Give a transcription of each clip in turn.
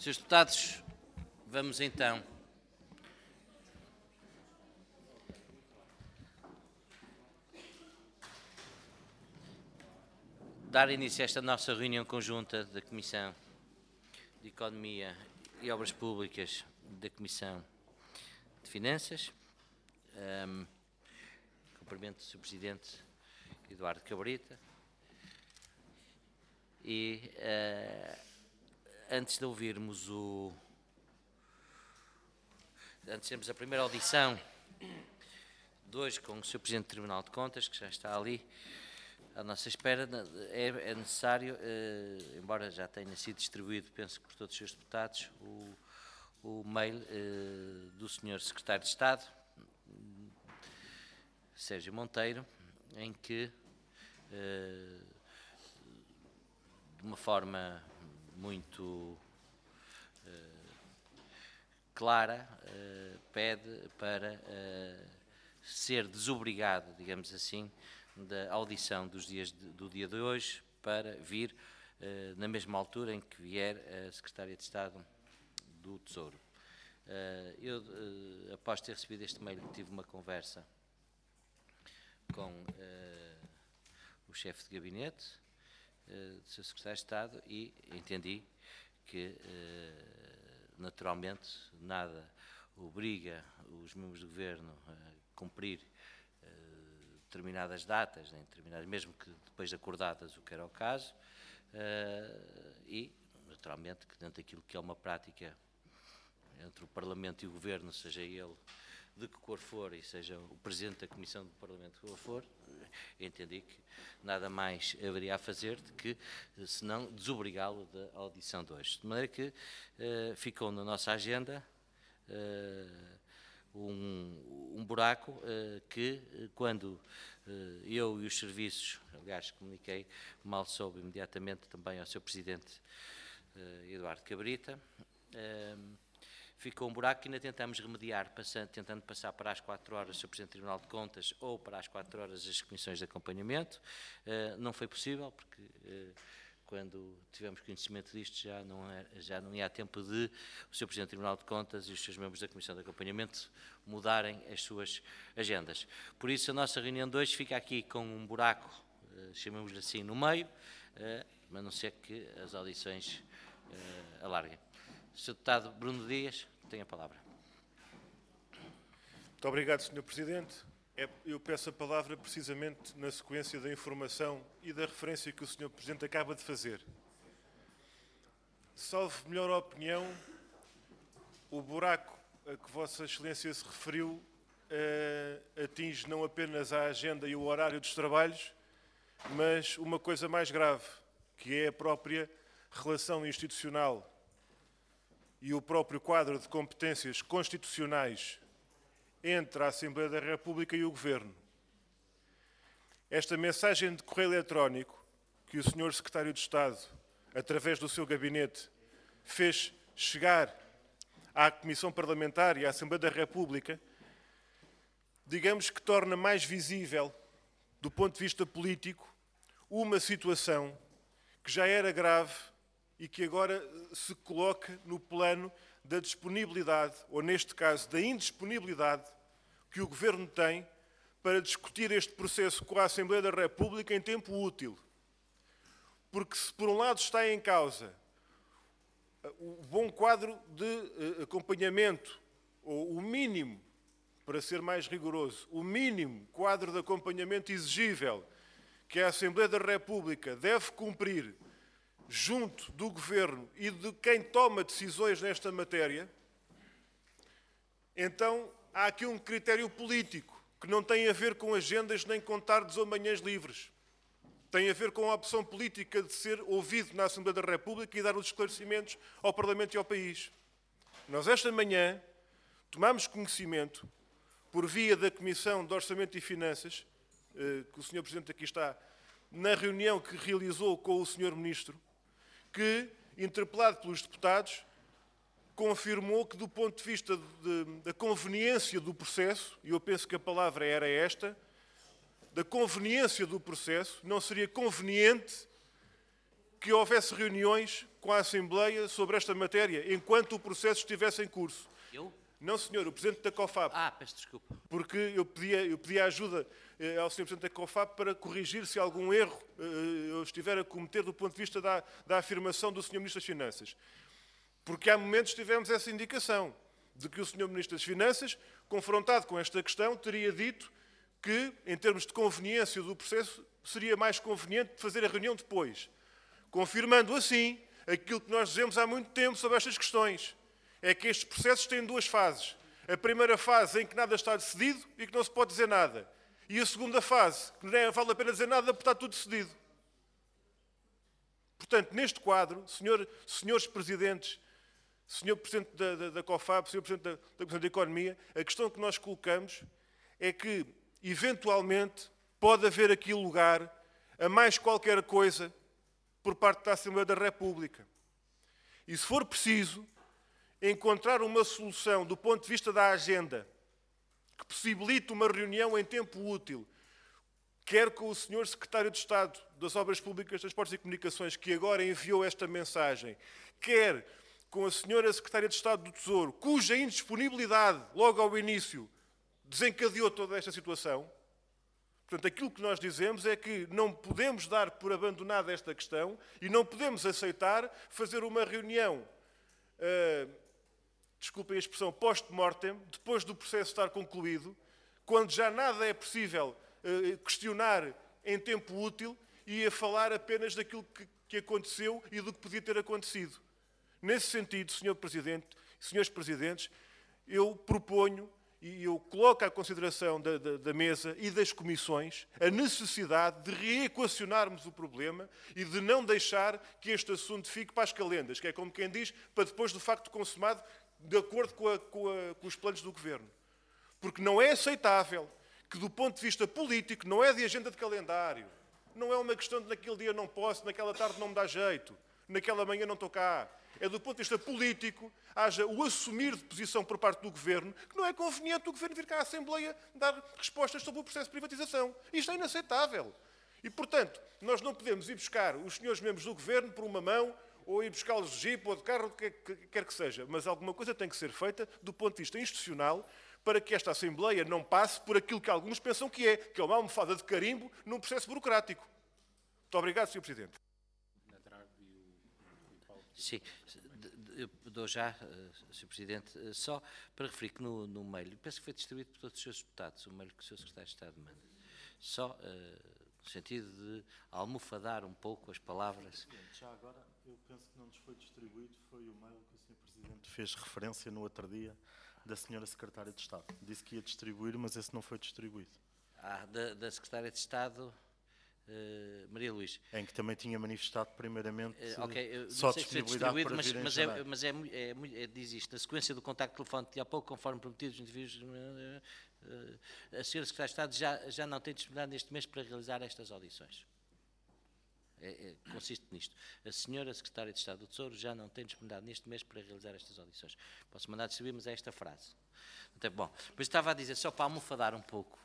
Senhores deputados, vamos então dar início a esta nossa reunião conjunta da Comissão de Economia e Obras Públicas, da Comissão de Finanças. Cumprimento o Sr. Presidente Eduardo Cabrita. E antes de ouvirmos antes de termos a primeira audição de hoje com o Sr. Presidente do Tribunal de Contas, que já está ali à nossa espera, é necessário, embora já tenha sido distribuído, penso que por todos os seus deputados, o mail do Sr. Secretário de Estado, Sérgio Monteiro, em que, de uma forma muito clara, pede para ser desobrigado, digamos assim, da audição do dia de hoje, para vir na mesma altura em que vier a Secretária de Estado do Tesouro. Eu, após ter recebido este mail, tive uma conversa com o chefe de gabinete do Sr. Secretário de Estado e entendi que, naturalmente, nada obriga os membros do Governo a cumprir determinadas datas, mesmo que depois acordadas, o que era o caso, e, naturalmente, que dentro daquilo que é uma prática entre o Parlamento e o Governo, seja ele de que cor for e seja o Presidente da Comissão do Parlamento que cor for, entendi que nada mais haveria a fazer de que, senão, desobrigá-lo da audição de hoje. De maneira que ficou na nossa agenda um buraco que, quando eu e os serviços, aliás, comuniquei, mal soube imediatamente também ao Sr. Presidente Eduardo Cabrita, ficou um buraco que ainda tentamos remediar, tentando passar para as 4 horas o Sr. Presidente do Tribunal de Contas ou para as 4 horas as comissões de acompanhamento. Não foi possível, porque quando tivemos conhecimento disto já não ia a tempo de o Sr. Presidente do Tribunal de Contas e os seus membros da Comissão de Acompanhamento mudarem as suas agendas. Por isso, a nossa reunião de hoje fica aqui com um buraco, chamemos-lhe assim, no meio, a não ser que as audições alarguem. Sr. Deputado Bruno Dias, tem a palavra. Muito obrigado, Sr. Presidente. Eu peço a palavra precisamente na sequência da informação e da referência que o Sr. Presidente acaba de fazer. Salvo melhor opinião, o buraco a que Vossa Excelência se referiu atinge não apenas a agenda e o horário dos trabalhos, mas uma coisa mais grave, que é a própria relação institucional e o próprio quadro de competências constitucionais entre a Assembleia da República e o Governo. Esta mensagem de correio eletrónico que o Sr. Secretário de Estado, através do seu gabinete, fez chegar à Comissão Parlamentar e à Assembleia da República, digamos que torna mais visível, do ponto de vista político, uma situação que já era grave e que agora se coloca no plano da disponibilidade, ou neste caso da indisponibilidade, que o Governo tem para discutir este processo com a Assembleia da República em tempo útil. Porque se por um lado está em causa o bom quadro de acompanhamento, ou o mínimo, para ser mais rigoroso, o mínimo quadro de acompanhamento exigível que a Assembleia da República deve cumprir junto do Governo e de quem toma decisões nesta matéria, então há aqui um critério político que não tem a ver com agendas nem com tardes ou manhãs livres. Tem a ver com a opção política de ser ouvido na Assembleia da República e dar os esclarecimentos ao Parlamento e ao país. Nós esta manhã tomamos conhecimento, por via da Comissão de Orçamento e Finanças, que o Sr. Presidente aqui está, na reunião que realizou com o Sr. Ministro, que, interpelado pelos deputados, confirmou que, do ponto de vista da conveniência do processo, e eu penso que a palavra era esta, da conveniência do processo, não seria conveniente que houvesse reuniões com a Assembleia sobre esta matéria, enquanto o processo estivesse em curso. Eu? Não, senhor, o Presidente da COFAP. Peço desculpa. Porque eu pedia ajuda ao Sr. Presidente da COFAP para corrigir se algum erro eu estiver a cometer do ponto de vista da afirmação do Sr. Ministro das Finanças. Porque há momentos tivemos essa indicação de que o Sr. Ministro das Finanças, confrontado com esta questão, teria dito que, em termos de conveniência do processo, seria mais conveniente fazer a reunião depois. Confirmando assim aquilo que nós dizemos há muito tempo sobre estas questões. É que estes processos têm duas fases. A primeira fase em que nada está decidido e que não se pode dizer nada. E a segunda fase, que não vale a pena dizer nada porque está tudo decidido. Portanto, neste quadro, senhores presidentes, senhor Presidente da COFAP, senhor Presidente da Comissão de Economia, a questão que nós colocamos é que, eventualmente, pode haver aqui lugar a mais qualquer coisa por parte da Assembleia da República. E se for preciso, encontrar uma solução do ponto de vista da agenda que possibilite uma reunião em tempo útil, quer com o Sr. Secretário de Estado das Obras Públicas, Transportes e Comunicações, que agora enviou esta mensagem, quer com a Sra. Secretária de Estado do Tesouro, cuja indisponibilidade, logo ao início, desencadeou toda esta situação. Portanto, aquilo que nós dizemos é que não podemos dar por abandonada esta questão e não podemos aceitar fazer uma reunião desculpem a expressão, post-mortem, depois do processo estar concluído, quando já nada é possível questionar em tempo útil e a falar apenas daquilo que aconteceu e do que podia ter acontecido. Nesse sentido, Sr. Presidente, Srs. Presidentes, eu proponho e eu coloco à consideração da mesa e das comissões a necessidade de reequacionarmos o problema e de não deixar que este assunto fique para as calendas, que é como quem diz, para depois do facto consumado, de acordo com os planos do Governo. Porque não é aceitável que, do ponto de vista político, não é de agenda de calendário, não é uma questão de naquele dia não posso, naquela tarde não me dá jeito, naquela manhã não estou cá. É do ponto de vista político, haja o assumir de posição por parte do Governo, que não é conveniente o Governo vir cá à Assembleia dar respostas sobre o processo de privatização. Isto é inaceitável. E, portanto, nós não podemos ir buscar os senhores membros do Governo por uma mão, ou ir buscá-los de jipe ou de carro, o que quer que seja. Mas alguma coisa tem que ser feita do ponto de vista institucional para que esta Assembleia não passe por aquilo que alguns pensam que é uma almofada de carimbo num processo burocrático. Muito obrigado, Sr. Presidente. Sim, eu dou já, Sr. Presidente, só para referir que no mail, penso que foi distribuído por todos os seus deputados, o mail que o Sr. Secretário de Estado manda. Só no sentido de almofadar um pouco as palavras. Já agora, eu penso que não nos foi distribuído, foi o mail que o Sr. Presidente fez referência no outro dia da Sra. Secretária de Estado. Disse que ia distribuir, mas esse não foi distribuído. Da Secretária de Estado, Maria Luís. Em que também tinha manifestado primeiramente só disponibilidade para vir mas diz isto, na sequência do contacto telefónico de há pouco, conforme prometido, os indivíduos, a Sra. Secretária de Estado já não tem disponibilidade neste mês para realizar estas audições. Consiste nisto. A Sra. Secretária de Estado do Tesouro já não tem disponibilidade neste mês para realizar estas audições. Posso mandar distribuir, mas é esta frase. Então, bom, mas estava a dizer, só para almofadar um pouco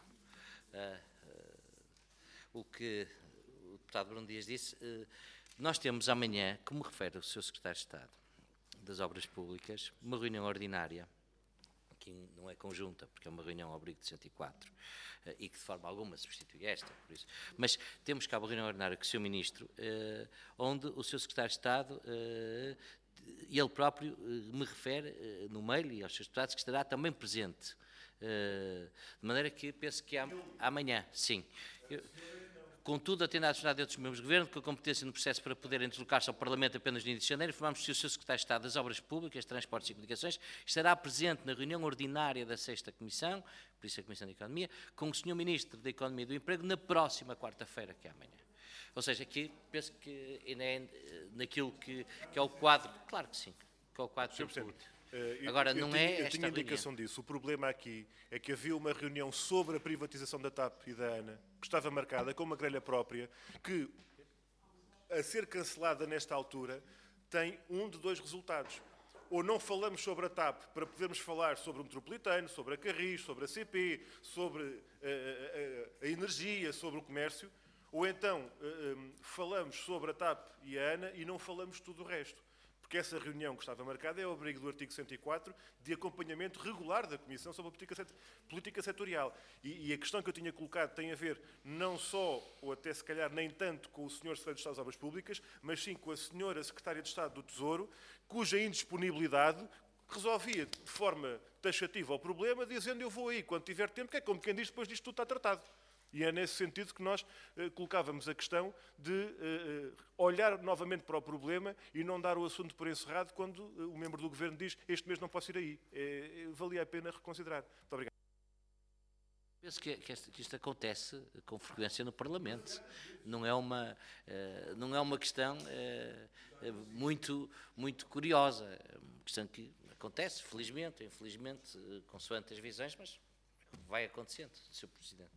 o que o deputado Bruno Dias disse, nós temos amanhã, como refere o Sr. Secretário de Estado das Obras Públicas, uma reunião ordinária, que não é conjunta, porque é uma reunião ao abrigo de 104, e que de forma alguma substitui esta, por isso. Mas temos cá uma reunião ordinária com o Sr. Ministro, onde o Sr. Secretário de Estado, ele próprio, me refere no mail e aos seus deputados que estará também presente. De maneira que penso que amanhã, sim. Contudo, atendendo à disponibilidade de outros membros do Governo, com a competência no processo para poderem deslocar-se ao Parlamento apenas no início de janeiro, informamos que o Sr. Secretário de Estado das Obras Públicas, Transportes e Comunicações estará presente na reunião ordinária da 6ª Comissão, por isso a Comissão de Economia, com o Sr. Ministro da Economia e do Emprego na próxima quarta-feira, que é amanhã. Ou seja, aqui penso que é naquilo que é o quadro, claro que sim, que é o quadro que agora, não é esta Eu tinha indicação disso. O problema aqui é que havia uma reunião sobre a privatização da TAP e da ANA, que estava marcada com uma grelha própria, que, a ser cancelada nesta altura, tem um de dois resultados. Ou não falamos sobre a TAP para podermos falar sobre o metropolitano, sobre a Carris, sobre a CP, sobre a energia, sobre o comércio, Ou então falamos sobre a TAP e a ANA e não falamos tudo o resto. Porque essa reunião que estava marcada é o abrigo do artigo 104 de acompanhamento regular da Comissão sobre a política setorial. E a questão que eu tinha colocado tem a ver não só, ou até se calhar nem tanto, com o Sr. Secretário de Estado das Obras Públicas, mas sim com a Sra. Secretária de Estado do Tesouro, cuja indisponibilidade resolvia de forma taxativa o problema, dizendo eu vou aí quando tiver tempo, que é como quem diz depois disto tudo está tratado. E é nesse sentido que nós colocávamos a questão de olhar novamente para o problema e não dar o assunto por encerrado quando o membro do Governo diz este mês não posso ir aí. Valia a pena reconsiderar. Muito obrigado. Penso que isto acontece com frequência no Parlamento. Não é uma questão muito curiosa. É uma questão que acontece, felizmente ou infelizmente, consoante as visões, mas vai acontecendo, Sr. Presidente.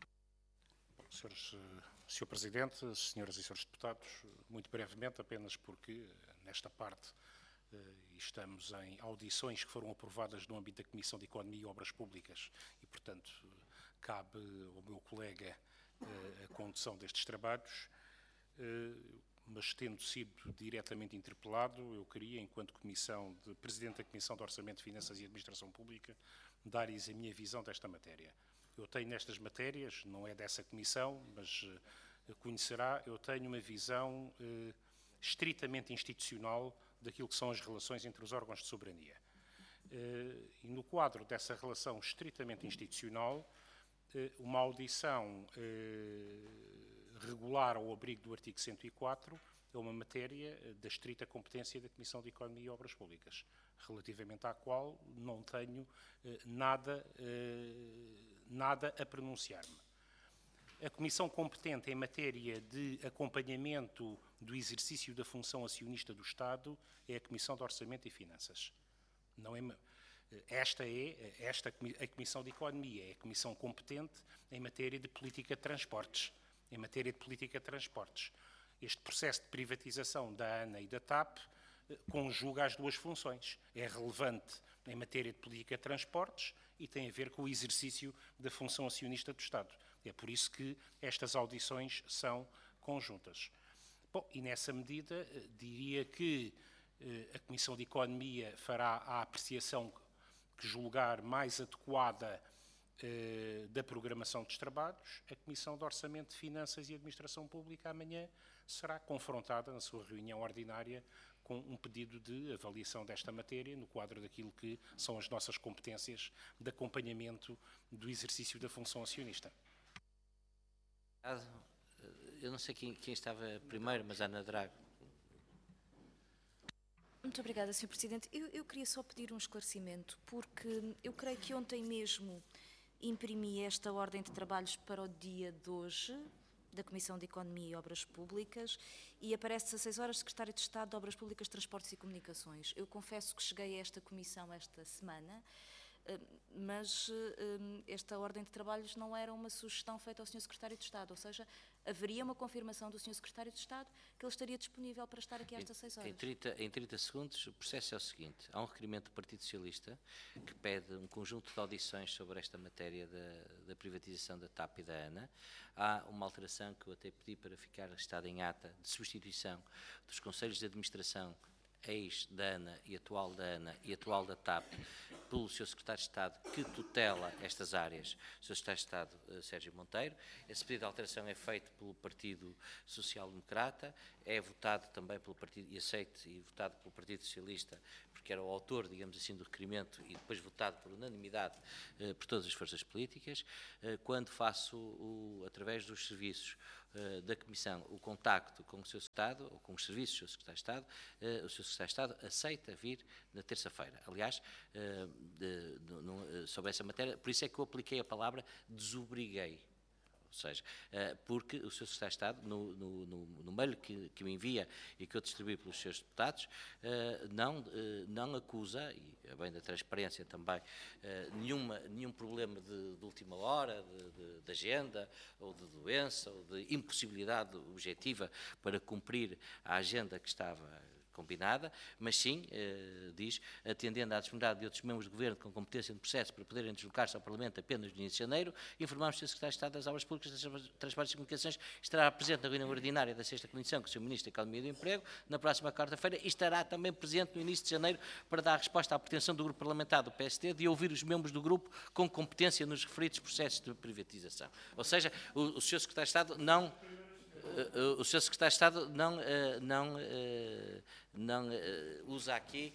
Sr. Presidente, senhoras e senhores deputados, muito brevemente, apenas porque nesta parte estamos em audições que foram aprovadas no âmbito da Comissão de Economia e Obras Públicas e, portanto, cabe ao meu colega a condução destes trabalhos, mas tendo sido diretamente interpelado, eu queria, enquanto Presidente da Comissão de Orçamento, Finanças e Administração Pública, dar-lhes a minha visão desta matéria. Eu tenho nestas matérias, não é dessa comissão, mas conhecerá, eu tenho uma visão estritamente institucional daquilo que são as relações entre os órgãos de soberania. E no quadro dessa relação estritamente institucional, uma audição regular ao abrigo do artigo 104 é uma matéria da estrita competência da Comissão de Economia e Obras Públicas, relativamente à qual não tenho nada a pronunciar-me. A Comissão competente em matéria de acompanhamento do exercício da função acionista do Estado é a Comissão de Orçamento e Finanças. Não é, a Comissão de Economia é a Comissão competente em matéria de política de transportes. Este processo de privatização da ANA e da TAP conjuga as duas funções. É relevante em matéria de política de transportes e tem a ver com o exercício da função acionista do Estado. É por isso que estas audições são conjuntas. Bom, e nessa medida, diria que a Comissão de Economia fará a apreciação que julgar mais adequada da programação dos trabalhos. A Comissão de Orçamento, de Finanças e Administração Pública amanhã será confrontada na sua reunião ordinária com um pedido de avaliação desta matéria no quadro daquilo que são as nossas competências de acompanhamento do exercício da função acionista. Eu não sei quem estava primeiro, mas Ana Drago. Muito obrigada, Sr. Presidente. Eu queria só pedir um esclarecimento, porque eu creio que ontem mesmo imprimi esta ordem de trabalhos para o dia de hoje, da Comissão de Economia e Obras Públicas, e aparece 16 horas Secretário de Estado de Obras Públicas, Transportes e Comunicações. Eu confesso que cheguei a esta comissão esta semana, mas esta ordem de trabalhos não era uma sugestão feita ao Sr. Secretário de Estado, ou seja, haveria uma confirmação do Sr. Secretário de Estado que ele estaria disponível para estar aqui às 16 horas. Em 30 segundos, o processo é o seguinte. Há um requerimento do Partido Socialista que pede um conjunto de audições sobre esta matéria da privatização da TAP e da ANA. Há uma alteração que eu até pedi para ficar registada em ata de substituição dos Conselhos de Administração ex da ANA e atual da ANA e atual da TAP pelo Sr. Secretário de Estado que tutela estas áreas, o Sr. Secretário de Estado Sérgio Monteiro. Esse pedido de alteração é feito pelo Partido Social Democrata, é votado também pelo Partido, e aceito, e votado pelo Partido Socialista, porque era o autor, digamos assim, do requerimento, e depois votado por unanimidade por todas as forças políticas. Quando faço, através dos serviços da Comissão, o contacto com o Sr. Secretário, ou com os serviços do Sr. Secretário de Estado, o Sr. Secretário de Estado aceita vir na terça-feira. Aliás, sobre essa matéria, por isso é que eu apliquei a palavra desobriguei. Ou seja, porque o Sr. Secretário de Estado, no mail que me envia e que eu distribuí pelos seus deputados, não acusa, e a bem da transparência também, nenhum problema de última hora, de agenda, ou de doença, ou de impossibilidade objetiva para cumprir a agenda que estava combinada, mas sim, diz, atendendo à disponibilidade de outros membros do Governo com competência no processo para poderem deslocar-se ao Parlamento apenas no início de janeiro, informamos que o Secretário de Estado das Obras Públicas, das Transportes e Comunicações estará presente na reunião ordinária da 6ª Comissão com o Sr. Ministro da Economia e do Emprego na próxima quarta-feira e estará também presente no início de janeiro para dar resposta à pretensão do Grupo Parlamentar do PSD de ouvir os membros do Grupo com competência nos referidos processos de privatização. Ou seja, o Sr. Secretário de Estado não... O Sr. Secretário de Estado não usa aqui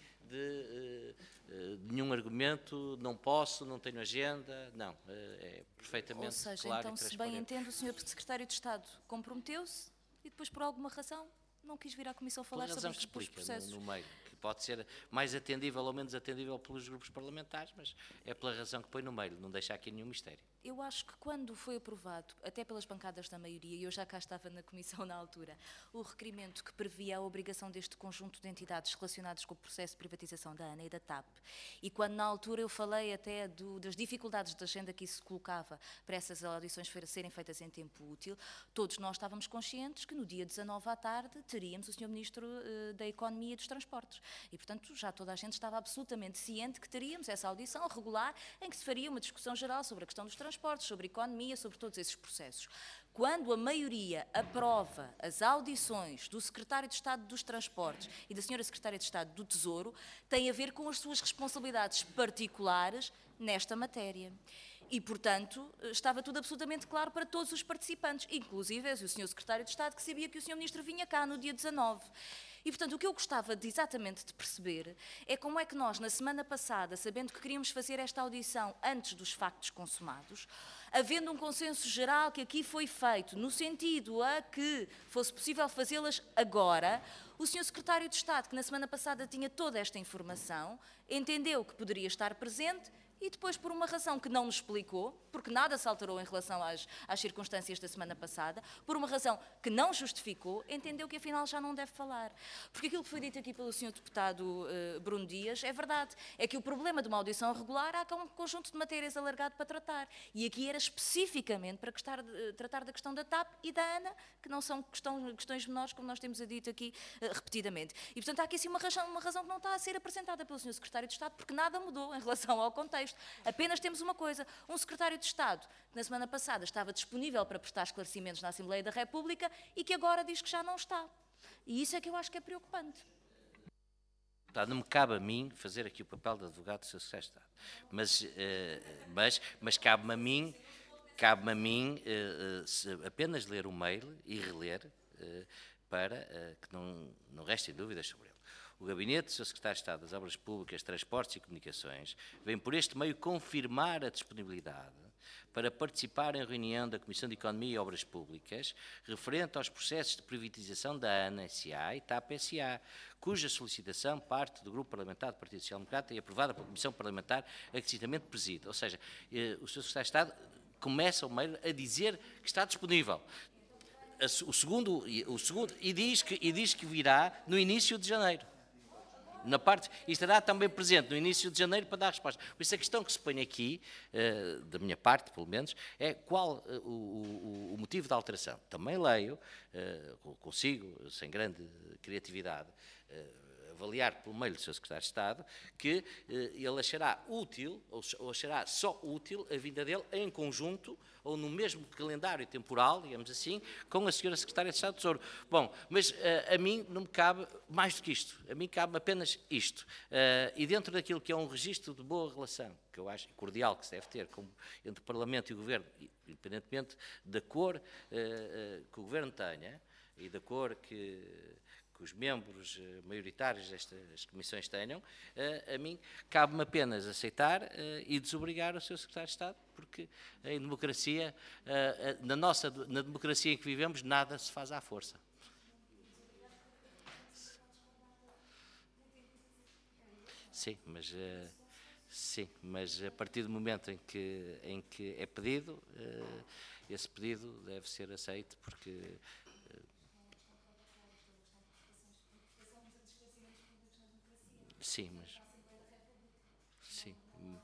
de nenhum argumento, não posso, não tenho agenda, não, é perfeitamente Ou seja, claro então, e se transparente. bem entendo, o Sr. Secretário de Estado comprometeu-se e depois, por alguma razão, não quis vir à Comissão falar Pela razão sobre que os explica processos. no meio, que pode ser mais atendível ou menos atendível pelos grupos parlamentares, mas é pela razão que põe no meio, não deixa aqui nenhum mistério. Eu acho que quando foi aprovado, até pelas bancadas da maioria, e eu já cá estava na Comissão na altura, o requerimento que previa a obrigação deste conjunto de entidades relacionadas com o processo de privatização da ANA e da TAP, e quando na altura eu falei até das dificuldades de agenda que isso colocava para essas audições serem feitas em tempo útil, todos nós estávamos conscientes que no dia 19 à tarde teríamos o Sr. Ministro da Economia e dos Transportes. E, portanto, já toda a gente estava absolutamente ciente que teríamos essa audição regular em que se faria uma discussão geral sobre a questão dos transportes, sobre economia, sobre todos esses processos. Quando a maioria aprova as audições do Secretário de Estado dos Transportes e da Sra. Secretária de Estado do Tesouro, tem a ver com as suas responsabilidades particulares nesta matéria. E, portanto, estava tudo absolutamente claro para todos os participantes, inclusive o Sr. Secretário de Estado, que sabia que o Sr. Ministro vinha cá no dia 19. E, portanto, o que eu gostava exatamente de perceber é como é que nós, na semana passada, sabendo que queríamos fazer esta audição antes dos factos consumados, havendo um consenso geral que aqui foi feito, no sentido a que fosse possível fazê-las agora, o Sr. Secretário de Estado, que na semana passada tinha toda esta informação, entendeu que poderia estar presente e depois, por uma razão que não nos explicou, porque nada se alterou em relação às circunstâncias da semana passada, por uma razão que não justificou, entendeu que afinal já não deve falar. Porque aquilo que foi dito aqui pelo Sr. Deputado Bruno Dias é verdade. É que o problema de uma audição regular há um conjunto de matérias alargado para tratar. E aqui era especificamente para tratar da questão da TAP e da ANA, que não são questões menores, como nós temos dito aqui repetidamente. E, portanto, há aqui sim uma razão que não está a ser apresentada pelo Sr. Secretário de Estado, porque nada mudou em relação ao contexto. Apenas temos uma coisa, um Secretário de Estado que na semana passada estava disponível para prestar esclarecimentos na Assembleia da República e que agora diz que já não está. E isso é que eu acho que é preocupante. Não me cabe a mim fazer aqui o papel de advogado do Sr. Secretário de Estado, mas cabe-me a mim apenas ler o mail e reler para que não restem dúvidas sobre ele. O Gabinete do Sr. Secretário de Estado das Obras Públicas, Transportes e Comunicações vem por este meio confirmar a disponibilidade para participar em reunião da Comissão de Economia e Obras Públicas referente aos processos de privatização da ANA S.A. e TAP S.A., cuja solicitação parte do Grupo Parlamentar do Partido Social Democrata e aprovada pela Comissão Parlamentar a que citamente preside. Ou seja, o Sr. Secretário de Estado começa o mail a dizer que está disponível. O segundo e diz que virá no início de janeiro. E estará também presente no início de janeiro para dar resposta. Por isso a questão que se põe aqui, da minha parte pelo menos, é qual o motivo da alteração. Também leio, consigo, sem grande criatividade, avaliar pelo meio do Sr. Secretário de Estado, que ele achará útil, ou achará só útil, a vinda dele em conjunto, ou no mesmo calendário temporal, digamos assim, com a Sra. Secretária de Estado do Tesouro. Bom, mas a mim não me cabe mais do que isto. A mim cabe apenas isto. E dentro daquilo que é um registro de boa relação, que eu acho cordial que se deve ter entre o Parlamento e o Governo, independentemente da cor que o Governo tenha e da cor que os membros maioritários destas comissões tenham, a mim cabe-me apenas aceitar e desobrigar o Sr. Secretário de Estado, porque em democracia, na democracia em que vivemos, nada se faz à força. Sim, mas a partir do momento em que é pedido, esse pedido deve ser aceito, porque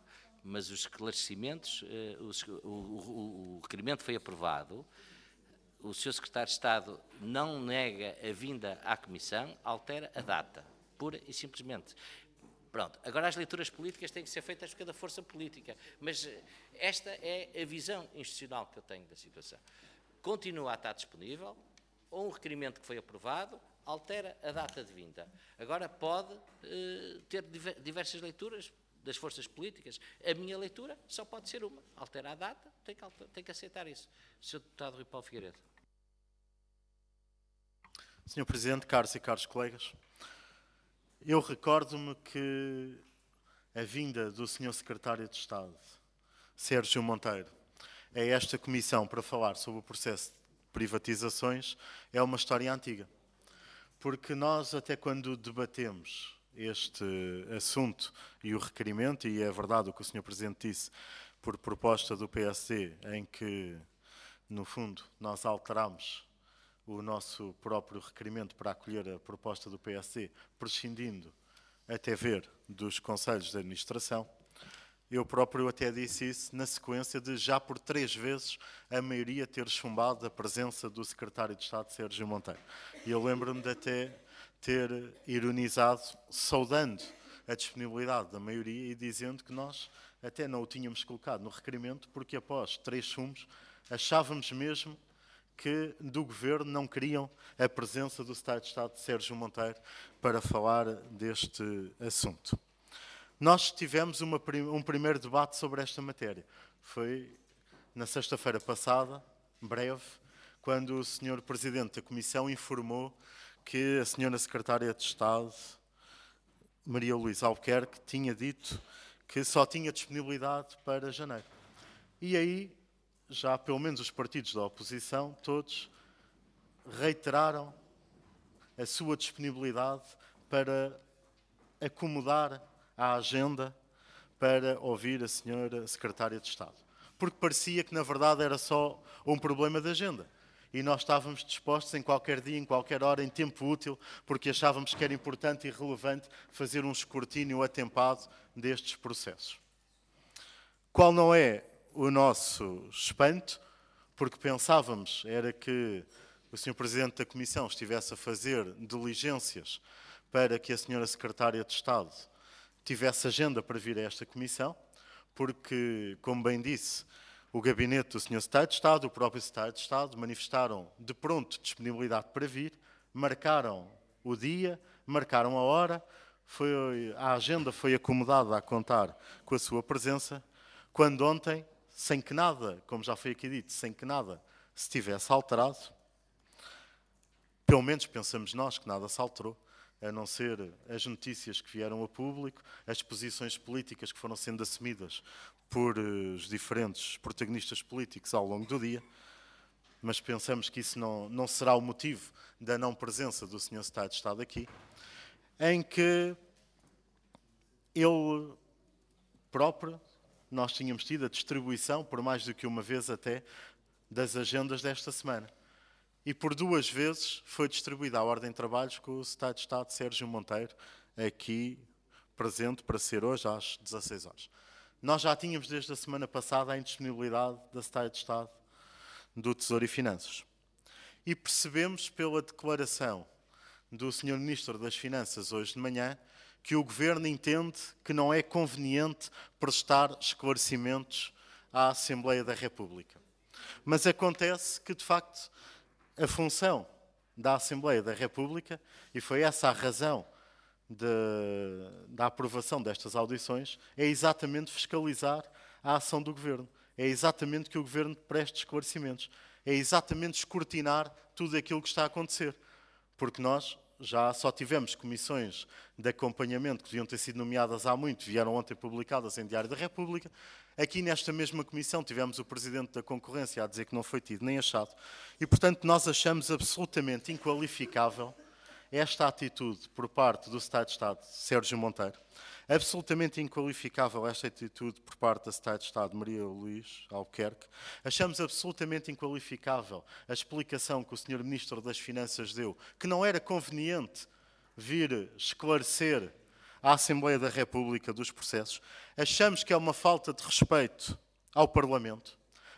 mas os esclarecimentos, o requerimento foi aprovado o Sr. Secretário de Estado não nega a vinda à Comissão, altera a data, pura e simplesmente. Pronto, agora as leituras políticas têm que ser feitas por cada força política, mas esta é a visão institucional que eu tenho da situação. Continua a estar disponível, ou um requerimento que foi aprovado, altera a data de vinda. Agora pode ter diversas leituras das forças políticas. A minha leitura só pode ser uma. Altera a data, tem que aceitar isso. Sr. Deputado Rui Paulo Figueiredo. Sr. Presidente, caros e caros colegas, eu recordo-me que a vinda do Sr. Secretário de Estado, Sérgio Monteiro, a esta comissão para falar sobre o processo de privatizações é uma história antiga. Porque nós, até quando debatemos este assunto e o requerimento, e é verdade o que o Sr. Presidente disse, por proposta do PSD, em que, no fundo, nós alterámos o nosso próprio requerimento para acolher a proposta do PSD, prescindindo até ver dos conselhos de administração. Eu próprio até disse isso na sequência de já por 3 vezes a maioria ter chumbado a presença do Secretário de Estado, Sérgio Monteiro. E eu lembro-me de até ter ironizado, saudando a disponibilidade da maioria e dizendo que nós até não o tínhamos colocado no requerimento porque após 3 chumbos achávamos mesmo que do Governo não queriam a presença do Secretário de Estado, Sérgio Monteiro, para falar deste assunto. Nós tivemos um primeiro debate sobre esta matéria. Foi na sexta-feira passada, breve, quando o Sr. Presidente da Comissão informou que a Sra. Secretária de Estado, Maria Luísa Albuquerque, tinha dito que só tinha disponibilidade para janeiro. E aí, já pelo menos os partidos da oposição, todos reiteraram a sua disponibilidade para acomodar à agenda para ouvir a Sra. Secretária de Estado. Porque parecia que, na verdade, era só um problema de agenda. E nós estávamos dispostos em qualquer dia, em qualquer hora, em tempo útil, porque achávamos que era importante e relevante fazer um escrutínio atempado destes processos. Qual não é o nosso espanto? Porque pensávamos era que o Sr. Presidente da Comissão estivesse a fazer diligências para que a Sra. Secretária de Estado tivesse agenda para vir a esta Comissão, porque, como bem disse, o gabinete do Sr. Secretário de Estado, o próprio Secretário de Estado, manifestaram de pronto disponibilidade para vir, marcaram o dia, marcaram a hora, a agenda foi acomodada a contar com a sua presença, quando ontem, sem que nada, como já foi aqui dito, sem que nada se tivesse alterado, pelo menos pensamos nós que nada se alterou, a não ser as notícias que vieram a público, as posições políticas que foram sendo assumidas por os diferentes protagonistas políticos ao longo do dia, mas pensamos que isso não será o motivo da não presença do Sr. Secretário de Estado aqui, em que ele próprio, nós tínhamos tido a distribuição, por mais do que uma vez até, das agendas desta semana. E por 2 vezes foi distribuída a ordem de trabalhos com o Secretário de Estado, Sérgio Monteiro, aqui presente para ser hoje às 16 horas. Nós já tínhamos desde a semana passada a indisponibilidade da Secretária de Estado do Tesouro e Finanças. E percebemos pela declaração do Sr. Ministro das Finanças hoje de manhã que o Governo entende que não é conveniente prestar esclarecimentos à Assembleia da República. Mas acontece que, de facto, a função da Assembleia da República, e foi essa a razão da aprovação destas audições, é exatamente fiscalizar a ação do Governo. É exatamente que o Governo preste esclarecimentos. É exatamente escrutinar tudo aquilo que está a acontecer. Porque nós já só tivemos comissões de acompanhamento que deviam ter sido nomeadas há muito, vieram ontem publicadas em Diário da República. Aqui nesta mesma comissão tivemos o Presidente da Concorrência a dizer que não foi tido nem achado. E, portanto, nós achamos absolutamente inqualificável esta atitude por parte do Secretário de Estado, Sérgio Monteiro. Absolutamente inqualificável esta atitude por parte da Secretária de Estado, Maria Luísa Albuquerque. Achamos absolutamente inqualificável a explicação que o Sr. Ministro das Finanças deu, que não era conveniente vir esclarecer à Assembleia da República dos processos. Achamos que é uma falta de respeito ao Parlamento.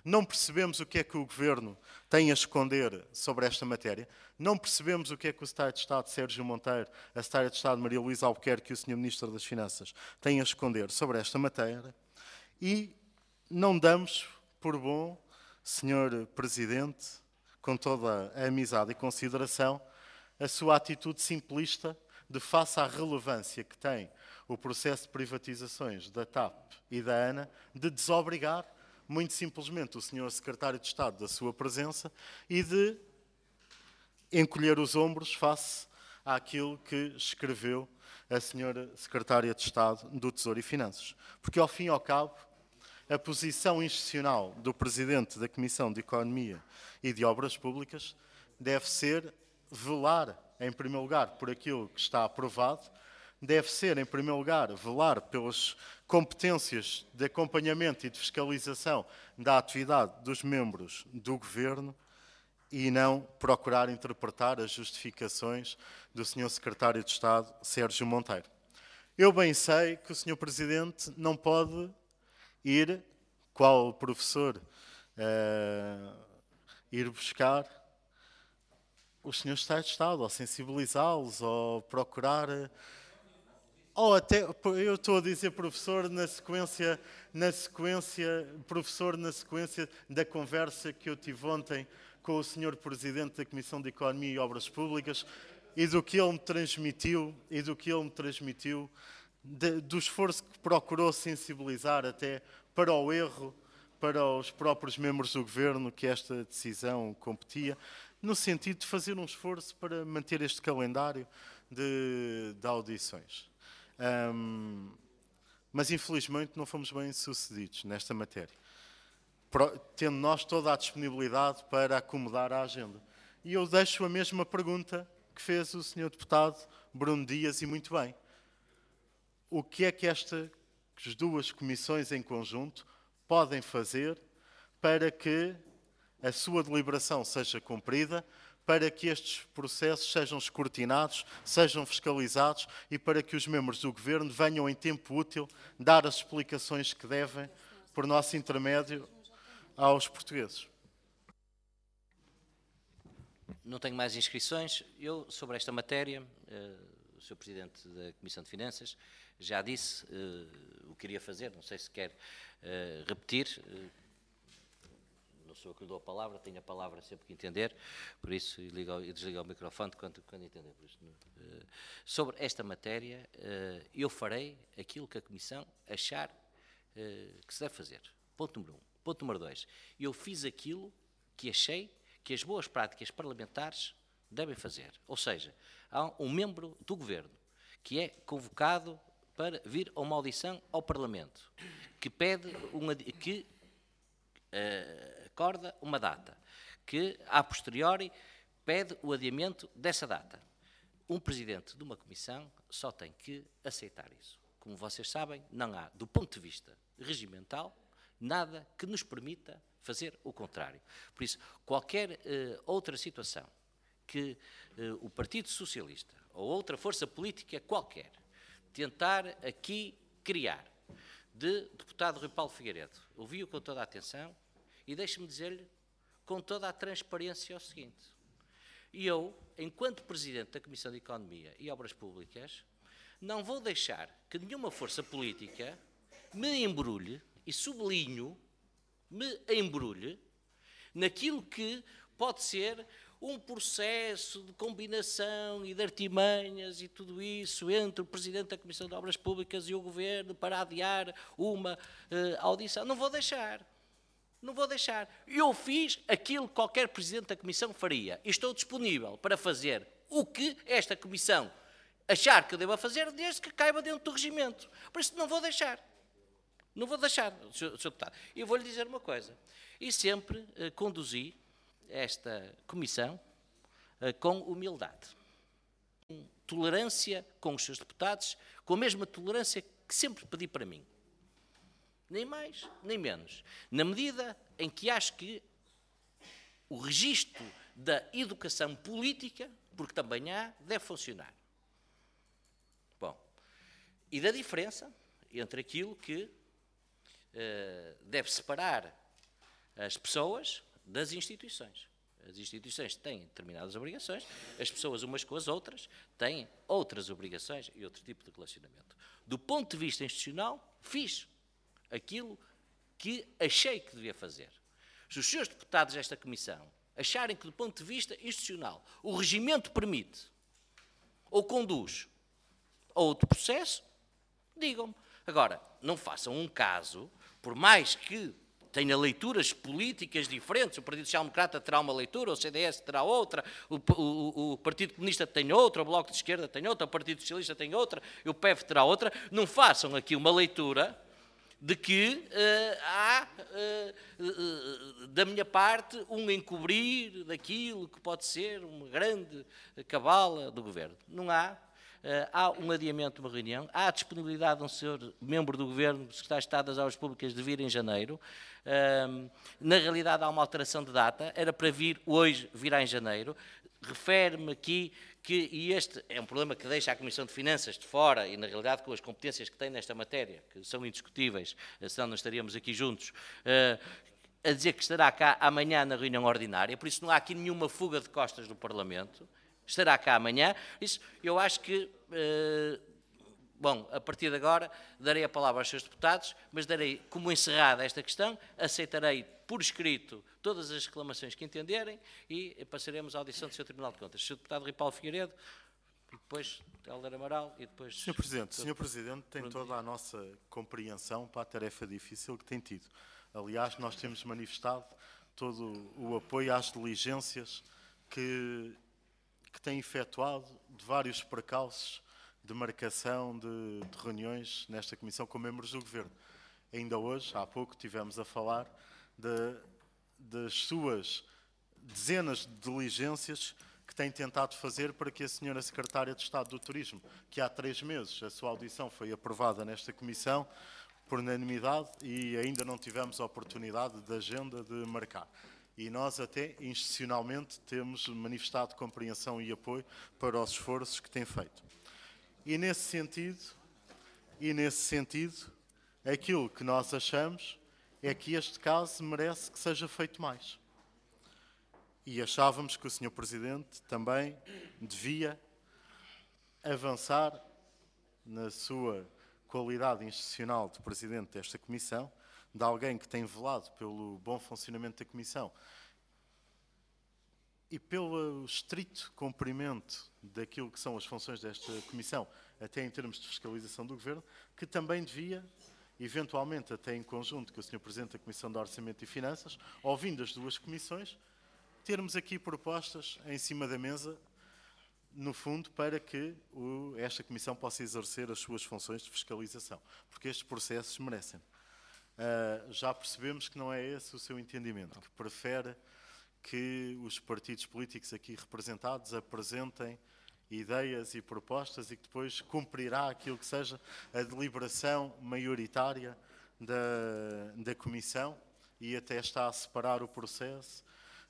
não percebemos o que é que o Governo tem a esconder sobre esta matéria, não percebemos o que é que o Secretário de Estado Sérgio Monteiro, a Secretária de Estado Maria Luísa Albuquerque e o Sr. Ministro das Finanças têm a esconder sobre esta matéria e não damos por bom, Sr. Presidente, com toda a amizade e consideração, a sua atitude simplista de face à relevância que tem o processo de privatizações da TAP e da ANA, de desobrigar muito simplesmente o Sr. Secretário de Estado da sua presença e de encolher os ombros face àquilo que escreveu a Sra. Secretária de Estado do Tesouro e Finanças. Porque, ao fim e ao cabo, a posição institucional do Presidente da Comissão de Economia e de Obras Públicas deve ser velar, em primeiro lugar, por aquilo que está aprovado, deve ser, em primeiro lugar, velar pelas competências de acompanhamento e de fiscalização da atividade dos membros do Governo e não procurar interpretar as justificações do Sr. Secretário de Estado, Sérgio Monteiro. Eu bem sei que o Sr. Presidente não pode ir, qual professor, ir buscar os senhores Secretários de Estado, ou sensibilizá-los, ou procurar... Ou até, eu estou a dizer professor na sequência da conversa que eu tive ontem com o Sr. Presidente da Comissão de Economia e Obras Públicas e do que ele me transmitiu, do esforço que procurou sensibilizar até para o erro, para os próprios membros do Governo que esta decisão competia, no sentido de fazer um esforço para manter este calendário de audições. Mas infelizmente não fomos bem sucedidos nesta matéria, tendo nós toda a disponibilidade para acomodar a agenda. E eu deixo a mesma pergunta que fez o Sr. Deputado Bruno Dias, e muito bem. O que é que estas duas comissões em conjunto podem fazer para que a sua deliberação seja cumprida, para que estes processos sejam escrutinados, sejam fiscalizados e para que os membros do Governo venham em tempo útil dar as explicações que devem, por nosso intermédio, aos portugueses? Não tenho mais inscrições. Eu, sobre esta matéria, o Sr. Presidente da Comissão de Finanças já disse o que queria fazer, não sei se quer repetir. Não sou eu que lhe dou a palavra, tenho a palavra sempre que entender, por isso, e desligo o microfone quando entender. Por isso, sobre esta matéria, eu farei aquilo que a Comissão achar que se deve fazer. Ponto número 1. Ponto número 2. Eu fiz aquilo que achei que as boas práticas parlamentares devem fazer. Ou seja, há um membro do Governo que é convocado para vir a uma audição ao Parlamento, que pede acorda uma data, que, a posteriori, pede o adiamento dessa data. Um presidente de uma comissão só tem que aceitar isso. Como vocês sabem, não há, do ponto de vista regimental, nada que nos permita fazer o contrário. Por isso, qualquer outra situação que o Partido Socialista ou outra força política qualquer tentar aqui criar, de deputado Rui Paulo Figueiredo, ouvi-o com toda a atenção e deixe-me dizer-lhe com toda a transparência o seguinte: eu, enquanto Presidente da Comissão de Economia e Obras Públicas, não vou deixar que nenhuma força política me embrulhe, e sublinho, me embrulhe, naquilo que pode ser um processo de combinação e de artimanhas e tudo isso entre o Presidente da Comissão de Obras Públicas e o Governo para adiar uma audição. Não vou deixar. Não vou deixar. Eu fiz aquilo que qualquer Presidente da Comissão faria. E estou disponível para fazer o que esta Comissão achar que eu deva fazer, desde que caiba dentro do regimento. Por isso não vou deixar. Não vou deixar, Sr. Deputado. E vou-lhe dizer uma coisa. E sempre conduzi esta comissão com humildade, com tolerância com os seus deputados, com a mesma tolerância que sempre pedi para mim. Nem mais, nem menos. Na medida em que acho que o registro da educação política, porque também há, deve funcionar. Bom, e da diferença entre aquilo que deve separar as pessoas das instituições. As instituições têm determinadas obrigações, as pessoas umas com as outras têm outras obrigações e outro tipo de relacionamento. Do ponto de vista institucional, fiz aquilo que achei que devia fazer. Se os senhores deputados desta Comissão acharem que, do ponto de vista institucional, o regimento permite ou conduz a outro processo, digam-me. Agora, não façam um caso, por mais que tenha leituras políticas diferentes, o Partido Social Democrata terá uma leitura, o CDS terá outra, o Partido Comunista tem outra, o Bloco de Esquerda tem outra, o Partido Socialista tem outra, e o PEV terá outra. Não façam aqui uma leitura de que há, da minha parte, um encobrir daquilo que pode ser uma grande cabala do Governo. Não há. Há um adiamento de uma reunião, há a disponibilidade de um senhor membro do Governo, Secretário de Estado das Obras Públicas, de vir em janeiro. Na realidade há uma alteração de data, era para vir hoje, virá em janeiro. Refere-me aqui que, e este é um problema que deixa a Comissão de Finanças de fora, e na realidade com as competências que tem nesta matéria, que são indiscutíveis, senão não estaríamos aqui juntos, a dizer que estará cá amanhã na reunião ordinária, por isso não há aqui nenhuma fuga de costas do Parlamento. Estará cá amanhã. Isso, eu acho que, bom, a partir de agora darei a palavra aos seus deputados, mas darei como encerrada esta questão, aceitarei por escrito todas as reclamações que entenderem e passaremos à audição do Sr. Tribunal de Contas. Sr. Deputado Rui Paulo Figueiredo, e depois Helder Amaral e depois... Sr. Presidente tem toda a nossa compreensão para a tarefa difícil que tem tido. Aliás, nós temos manifestado todo o apoio às diligências que tem efetuado de vários precalços de marcação de reuniões nesta Comissão com membros do Governo. Ainda hoje, há pouco, tivemos a falar das suas dezenas de diligências que tem tentado fazer para que a senhora Secretária de Estado do Turismo, que há 3 meses a sua audição foi aprovada nesta Comissão, por unanimidade, e ainda não tivemos a oportunidade de agenda de marcar. E nós até, institucionalmente, temos manifestado compreensão e apoio para os esforços que tem feito. E nesse sentido, aquilo que nós achamos é que este caso merece que seja feito mais. E achávamos que o Sr. Presidente também devia avançar na sua qualidade institucional de Presidente desta Comissão, de alguém que tem velado pelo bom funcionamento da Comissão e pelo estrito cumprimento daquilo que são as funções desta Comissão, até em termos de fiscalização do Governo, que também devia, eventualmente até em conjunto com o Sr. Presidente da Comissão de Orçamento e Finanças, ouvindo as duas comissões, termos aqui propostas em cima da mesa, no fundo, para que esta Comissão possa exercer as suas funções de fiscalização, porque estes processos merecem. Já percebemos que não é esse o seu entendimento, que prefere que os partidos políticos aqui representados apresentem ideias e propostas e que depois cumprirá aquilo que seja a deliberação maioritária da Comissão e até está a separar o processo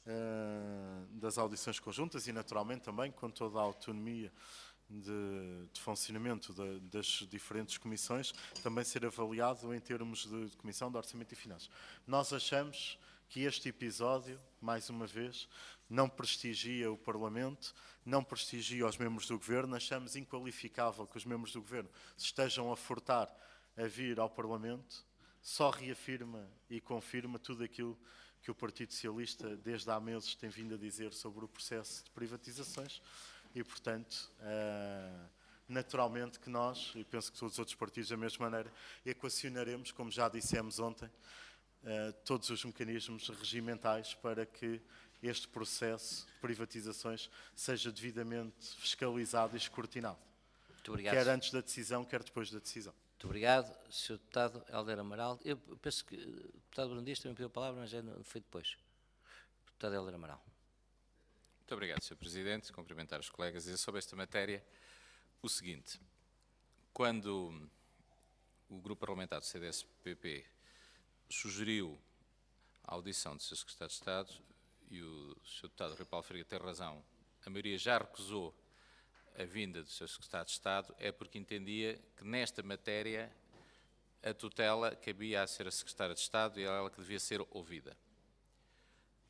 das audições conjuntas e, naturalmente, também com toda a autonomia de funcionamento das diferentes comissões, também ser avaliado em termos de Comissão de Orçamento e Finanças. Nós achamos que este episódio, mais uma vez, não prestigia o Parlamento, não prestigia os membros do Governo, achamos inqualificável que os membros do Governo se estejam a furtar a vir ao Parlamento, só reafirma e confirma tudo aquilo que o Partido Socialista, desde há meses, tem vindo a dizer sobre o processo de privatizações e, portanto, naturalmente que nós, e penso que todos os outros partidos da mesma maneira, equacionaremos, como já dissemos ontem, todos os mecanismos regimentais para que este processo de privatizações seja devidamente fiscalizado e escrutinado. Muito obrigado. Quer antes da decisão, quer depois da decisão. Muito obrigado, Sr. Deputado Helder Amaral. Eu penso que o Deputado Bruno Dias também pediu a palavra, mas foi depois. Deputado Helder Amaral. Muito obrigado, Sr. Presidente. Cumprimentar os colegas e dizer sobre esta matéria o seguinte. Quando o Grupo Parlamentar do CDS-PP sugeriu a audição do Sr. Secretário de Estado, e o Sr. Deputado Rui Paulo Figueiredo tem razão, a maioria já recusou a vinda do Sr. Secretário de Estado, é porque entendia que nesta matéria a tutela cabia a ser a Secretária de Estado e era ela que devia ser ouvida.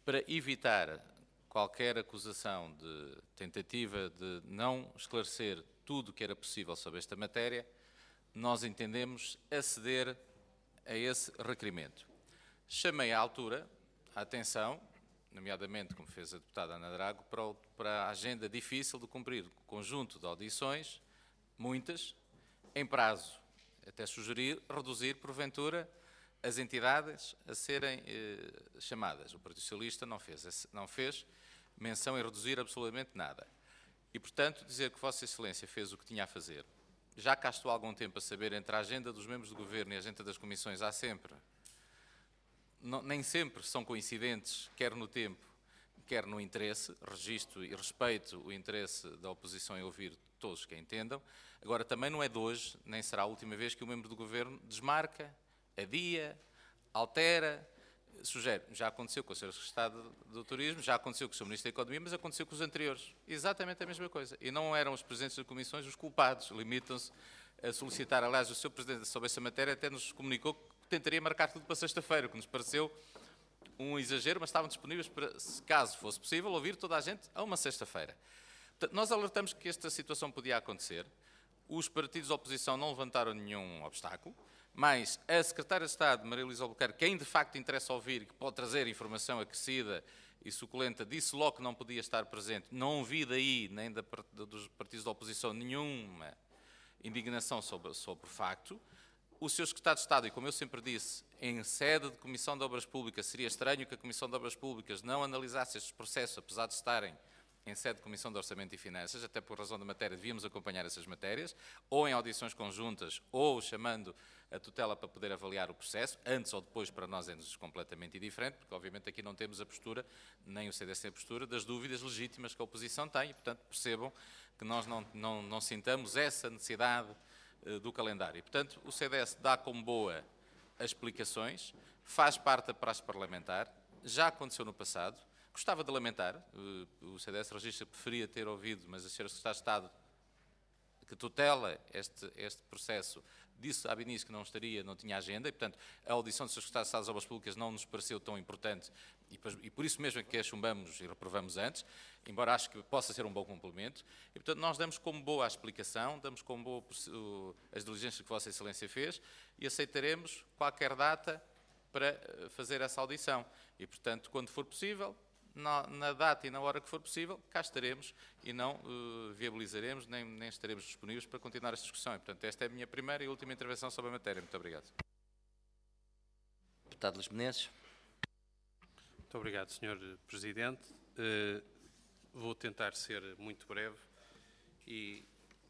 para evitar qualquer acusação de tentativa de não esclarecer tudo o que era possível sobre esta matéria, nós entendemos aceder a esse requerimento. Chamei à altura a atenção, nomeadamente, como fez a deputada Ana Drago, para a agenda difícil de cumprir o conjunto de audições, muitas, em prazo. Até sugerir reduzir, porventura, as entidades a serem chamadas. O Partido Socialista não fez menção em reduzir absolutamente nada. E, portanto, dizer que Vossa Excelência fez o que tinha a fazer. Já cá estou há algum tempo a saber, entre a agenda dos membros do Governo e a agenda das comissões, há sempre, nem sempre são coincidentes, quer no tempo, quer no interesse. Registro e respeito o interesse da oposição em ouvir todos que a entendam. Agora, também não é de hoje, nem será a última vez que o membro do Governo desmarca, adia, altera, sugere. Já aconteceu com o Sr. Secretário do Turismo, já aconteceu com o Sr. Ministro da Economia, mas aconteceu com os anteriores. Exatamente a mesma coisa. E não eram os presidentes das comissões os culpados. Limitam-se a solicitar. Aliás, o Sr. Presidente sobre essa matéria até nos comunicou que tentaria marcar tudo para sexta-feira, o que nos pareceu um exagero, mas estavam disponíveis para, se caso fosse possível, ouvir toda a gente a uma sexta-feira. Portanto, nós alertamos que esta situação podia acontecer. Os partidos de oposição não levantaram nenhum obstáculo, mas a Secretária de Estado, Maria Luísa Albuquerque, quem de facto interessa ouvir, que pode trazer informação acrescida e suculenta, disse logo que não podia estar presente. Não vi daí, nem dos partidos de oposição, nenhuma indignação sobre o facto. O Sr. Secretário de Estado, e como eu sempre disse, em sede de Comissão de Obras Públicas, seria estranho que a Comissão de Obras Públicas não analisasse estes processos, apesar de estarem em sede de Comissão de Orçamento e Finanças, até por razão da matéria, devíamos acompanhar essas matérias, ou em audições conjuntas, ou chamando a tutela para poder avaliar o processo, antes ou depois, para nós é-nos completamente indiferente, porque obviamente aqui não temos a postura, nem o CDS tem a postura, das dúvidas legítimas que a oposição tem, e portanto percebam que nós não sintamos essa necessidade do calendário. E, portanto, o CDS dá como boa as explicações, faz parte da praxe parlamentar, já aconteceu no passado. Gostava de lamentar, o CDS registra que preferia ter ouvido, mas a Sra. Secretária de Estado, que tutela este processo, disse à início que não tinha agenda, e, portanto, a audição do Sr. Secretário de Estado das Obras Públicas não nos pareceu tão importante, e por isso mesmo é que a chumbamos e reprovamos antes, embora acho que possa ser um bom complemento, e, portanto, nós damos como boa a explicação, damos como boa as diligências que Vossa Excelência fez, e aceitaremos qualquer data para fazer essa audição. E, portanto, quando for possível, na data e na hora que for possível, cá estaremos e não viabilizaremos, nem estaremos disponíveis para continuar esta discussão. E, portanto, esta é a minha primeira e última intervenção sobre a matéria. Muito obrigado. Deputado Luís Menezes. Muito obrigado, Sr. Presidente. Vou tentar ser muito breve e,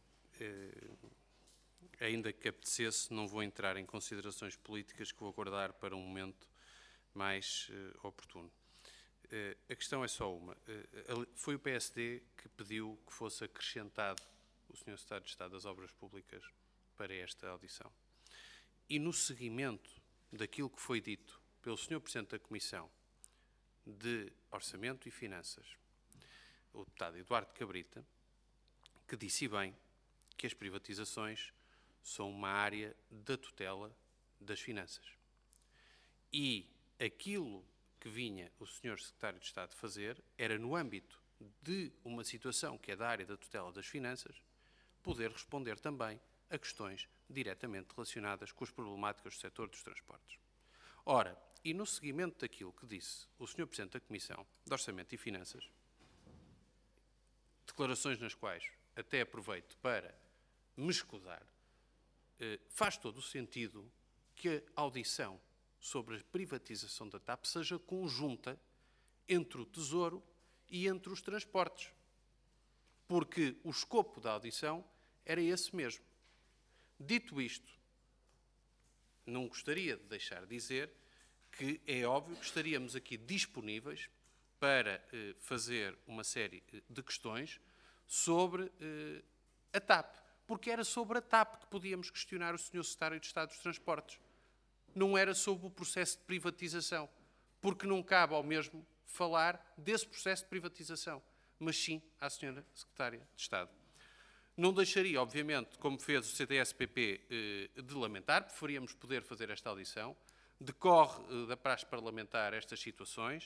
ainda que apetecesse, não vou entrar em considerações políticas, que vou guardar para um momento mais oportuno. A questão é só uma. Foi o PSD que pediu que fosse acrescentado o Sr. Secretário de Estado das Obras Públicas para esta audição. E no seguimento daquilo que foi dito pelo Sr. Presidente da Comissão de Orçamento e Finanças, o deputado Eduardo Cabrita, que disse bem que as privatizações são uma área da tutela das finanças. E aquilo que vinha o Sr. Secretário de Estado fazer era, no âmbito de uma situação que é da área da tutela das finanças, poder responder também a questões diretamente relacionadas com as problemáticas do setor dos transportes. Ora, e no seguimento daquilo que disse o Sr. Presidente da Comissão de Orçamento e Finanças, declarações nas quais até aproveito para me escudar, faz todo o sentido que a audição sobre a privatização da TAP seja conjunta entre o Tesouro e entre os transportes. Porque o escopo da audição era esse mesmo. Dito isto, não gostaria de deixar de dizer que é óbvio que estaríamos aqui disponíveis para fazer uma série de questões sobre a TAP. Porque era sobre a TAP que podíamos questionar o Sr. Secretário de Estado dos Transportes. Não era sobre o processo de privatização, porque não cabe ao mesmo falar desse processo de privatização, mas sim à Sra. Secretária de Estado. Não deixaria, obviamente, como fez o CDS-PP, de lamentar, preferíamos poder fazer esta audição. Decorre da praxe parlamentar estas situações.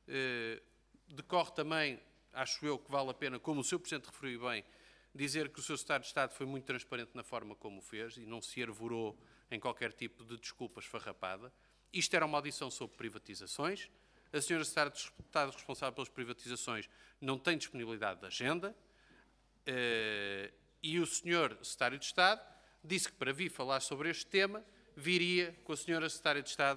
Decorre também, acho eu, que vale a pena, como o Sr. Presidente referiu bem, dizer que o Sr. Secretário de Estado foi muito transparente na forma como o fez e não se arvorou em qualquer tipo de desculpa esfarrapada. Isto era uma audição sobre privatizações. A Sra. Secretária de Estado responsável pelas privatizações não tem disponibilidade de agenda. E o Sr. Secretário de Estado disse que para vir falar sobre este tema viria com a Sra. Secretária de Estado,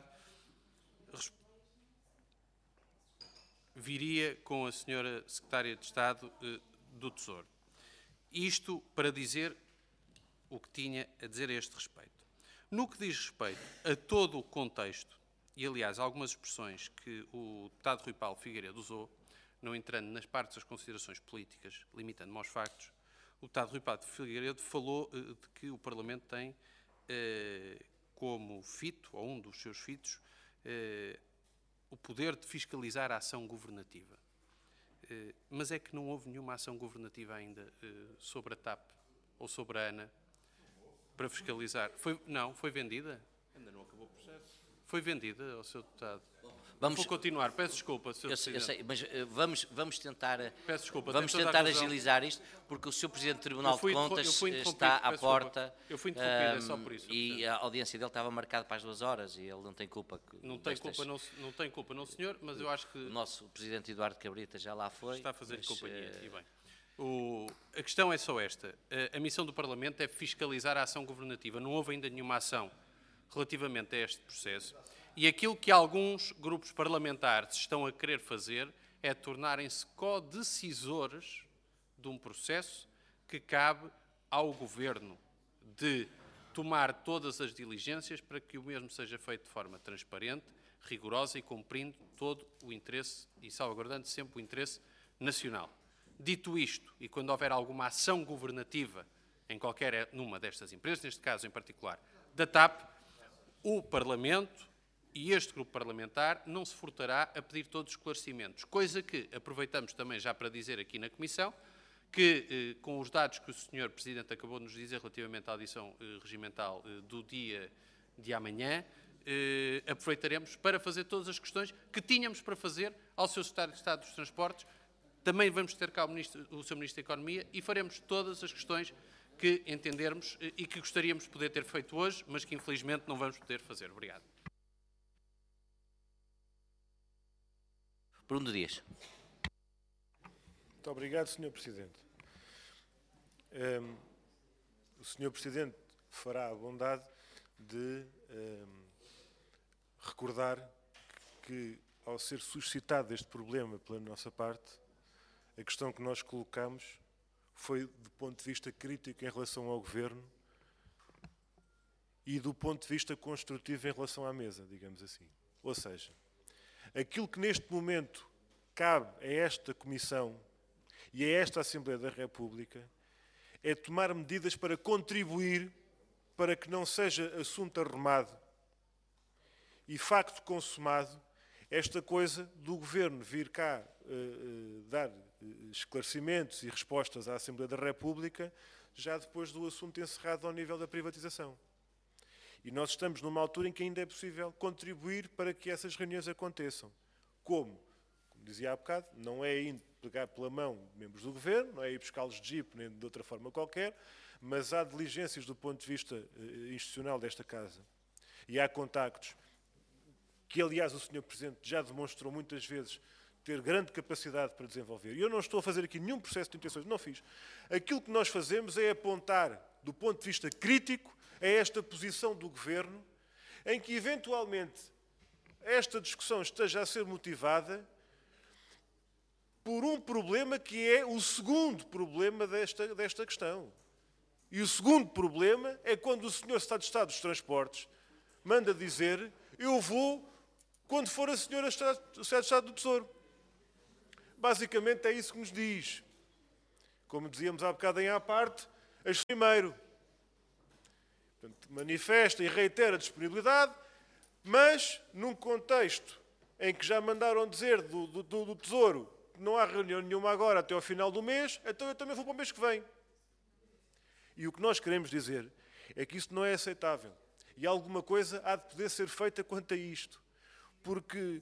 do Tesouro. Isto para dizer o que tinha a dizer a este respeito. No que diz respeito a todo o contexto, e aliás algumas expressões que o deputado Rui Paulo Figueiredo usou, não entrando nas partes das considerações políticas, limitando-me aos factos, o deputado Rui Paulo Figueiredo falou de que o Parlamento tem como fito, ou um dos seus fitos, o poder de fiscalizar a ação governativa. Mas é que não houve nenhuma ação governativa ainda sobre a TAP ou sobre a ANA para fiscalizar. Não, foi vendida? Ainda não acabou o processo. Foi vendida ao Sr. Deputado. Vou continuar. Peço desculpa, Sr. Presidente. Eu sei, mas vamos tentar, Peço desculpa, vamos tem toda a tentar razão. agilizar isto, porque o Sr. Presidente do Tribunal Eu fui de Contas interrompido, está à peço porta. desculpa. Eu fui interrompido, é só por isso, Sr. E Presidente. a audiência dele estava marcada para as 2 horas e ele não tem culpa. Não tem culpa, não, senhor, mas eu acho que O nosso Presidente Eduardo Cabrita já lá foi. está a fazer mas, companhia. E bem. A questão é só esta. A missão do Parlamento é fiscalizar a ação governativa. Não houve ainda nenhuma ação relativamente a este processo. E aquilo que alguns grupos parlamentares estão a querer fazer é tornarem-se co-decisores de um processo que cabe ao Governo de tomar todas as diligências para que o mesmo seja feito de forma transparente, rigorosa e cumprindo todo o interesse e salvaguardando sempre o interesse nacional. Dito isto, e quando houver alguma ação governativa em numa destas empresas, neste caso em particular da TAP, o Parlamento e este grupo parlamentar não se furtará a pedir todos os esclarecimentos, coisa que aproveitamos também já para dizer aqui na Comissão, que com os dados que o Sr. Presidente acabou de nos dizer relativamente à audição regimental do dia de amanhã, aproveitaremos para fazer todas as questões que tínhamos para fazer ao Sr. Secretário de Estado dos Transportes. Também vamos ter cá o Sr. Ministro da Economia e faremos todas as questões que entendermos e que gostaríamos de poder ter feito hoje, mas que infelizmente não vamos poder fazer. Obrigado. Bruno Dias. Muito obrigado, Sr. Presidente. O Sr. Presidente fará a bondade de recordar que, ao ser suscitado este problema pela nossa parte, a questão que nós colocamos foi do ponto de vista crítico em relação ao Governo e do ponto de vista construtivo em relação à mesa, digamos assim. Ou seja, aquilo que neste momento cabe a esta Comissão e a esta Assembleia da República é tomar medidas para contribuir para que não seja assunto arrumado e facto consumado esta coisa do Governo vir cá dar esclarecimentos e respostas à Assembleia da República já depois do assunto encerrado ao nível da privatização. E nós estamos numa altura em que ainda é possível contribuir para que essas reuniões aconteçam. Como dizia há bocado, não é ir pegar pela mão membros do Governo, não é ir buscá-los de jipe nem de outra forma qualquer, mas há diligências do ponto de vista institucional desta Casa. E há contactos que, aliás, o Sr. Presidente já demonstrou muitas vezes ter grande capacidade para desenvolver. E eu não estou a fazer aqui nenhum processo de intenções, não fiz. Aquilo que nós fazemos é apontar, do ponto de vista crítico, a esta posição do Governo, em que, eventualmente, esta discussão esteja a ser motivada por um problema que é o segundo problema desta questão. E o segundo problema é quando o Sr. Secretário de Estado dos Transportes manda dizer: eu vou quando for a Sra. Secretária de Estado do Tesouro. Basicamente é isso que nos diz. Como dizíamos há bocado em à parte, primeiro. Portanto, manifesta e reitera a disponibilidade, mas num contexto em que já mandaram dizer do Tesouro que não há reunião nenhuma agora até ao final do mês, então eu também vou para o mês que vem. E o que nós queremos dizer é que isso não é aceitável. E alguma coisa há de poder ser feita quanto a isto. Porque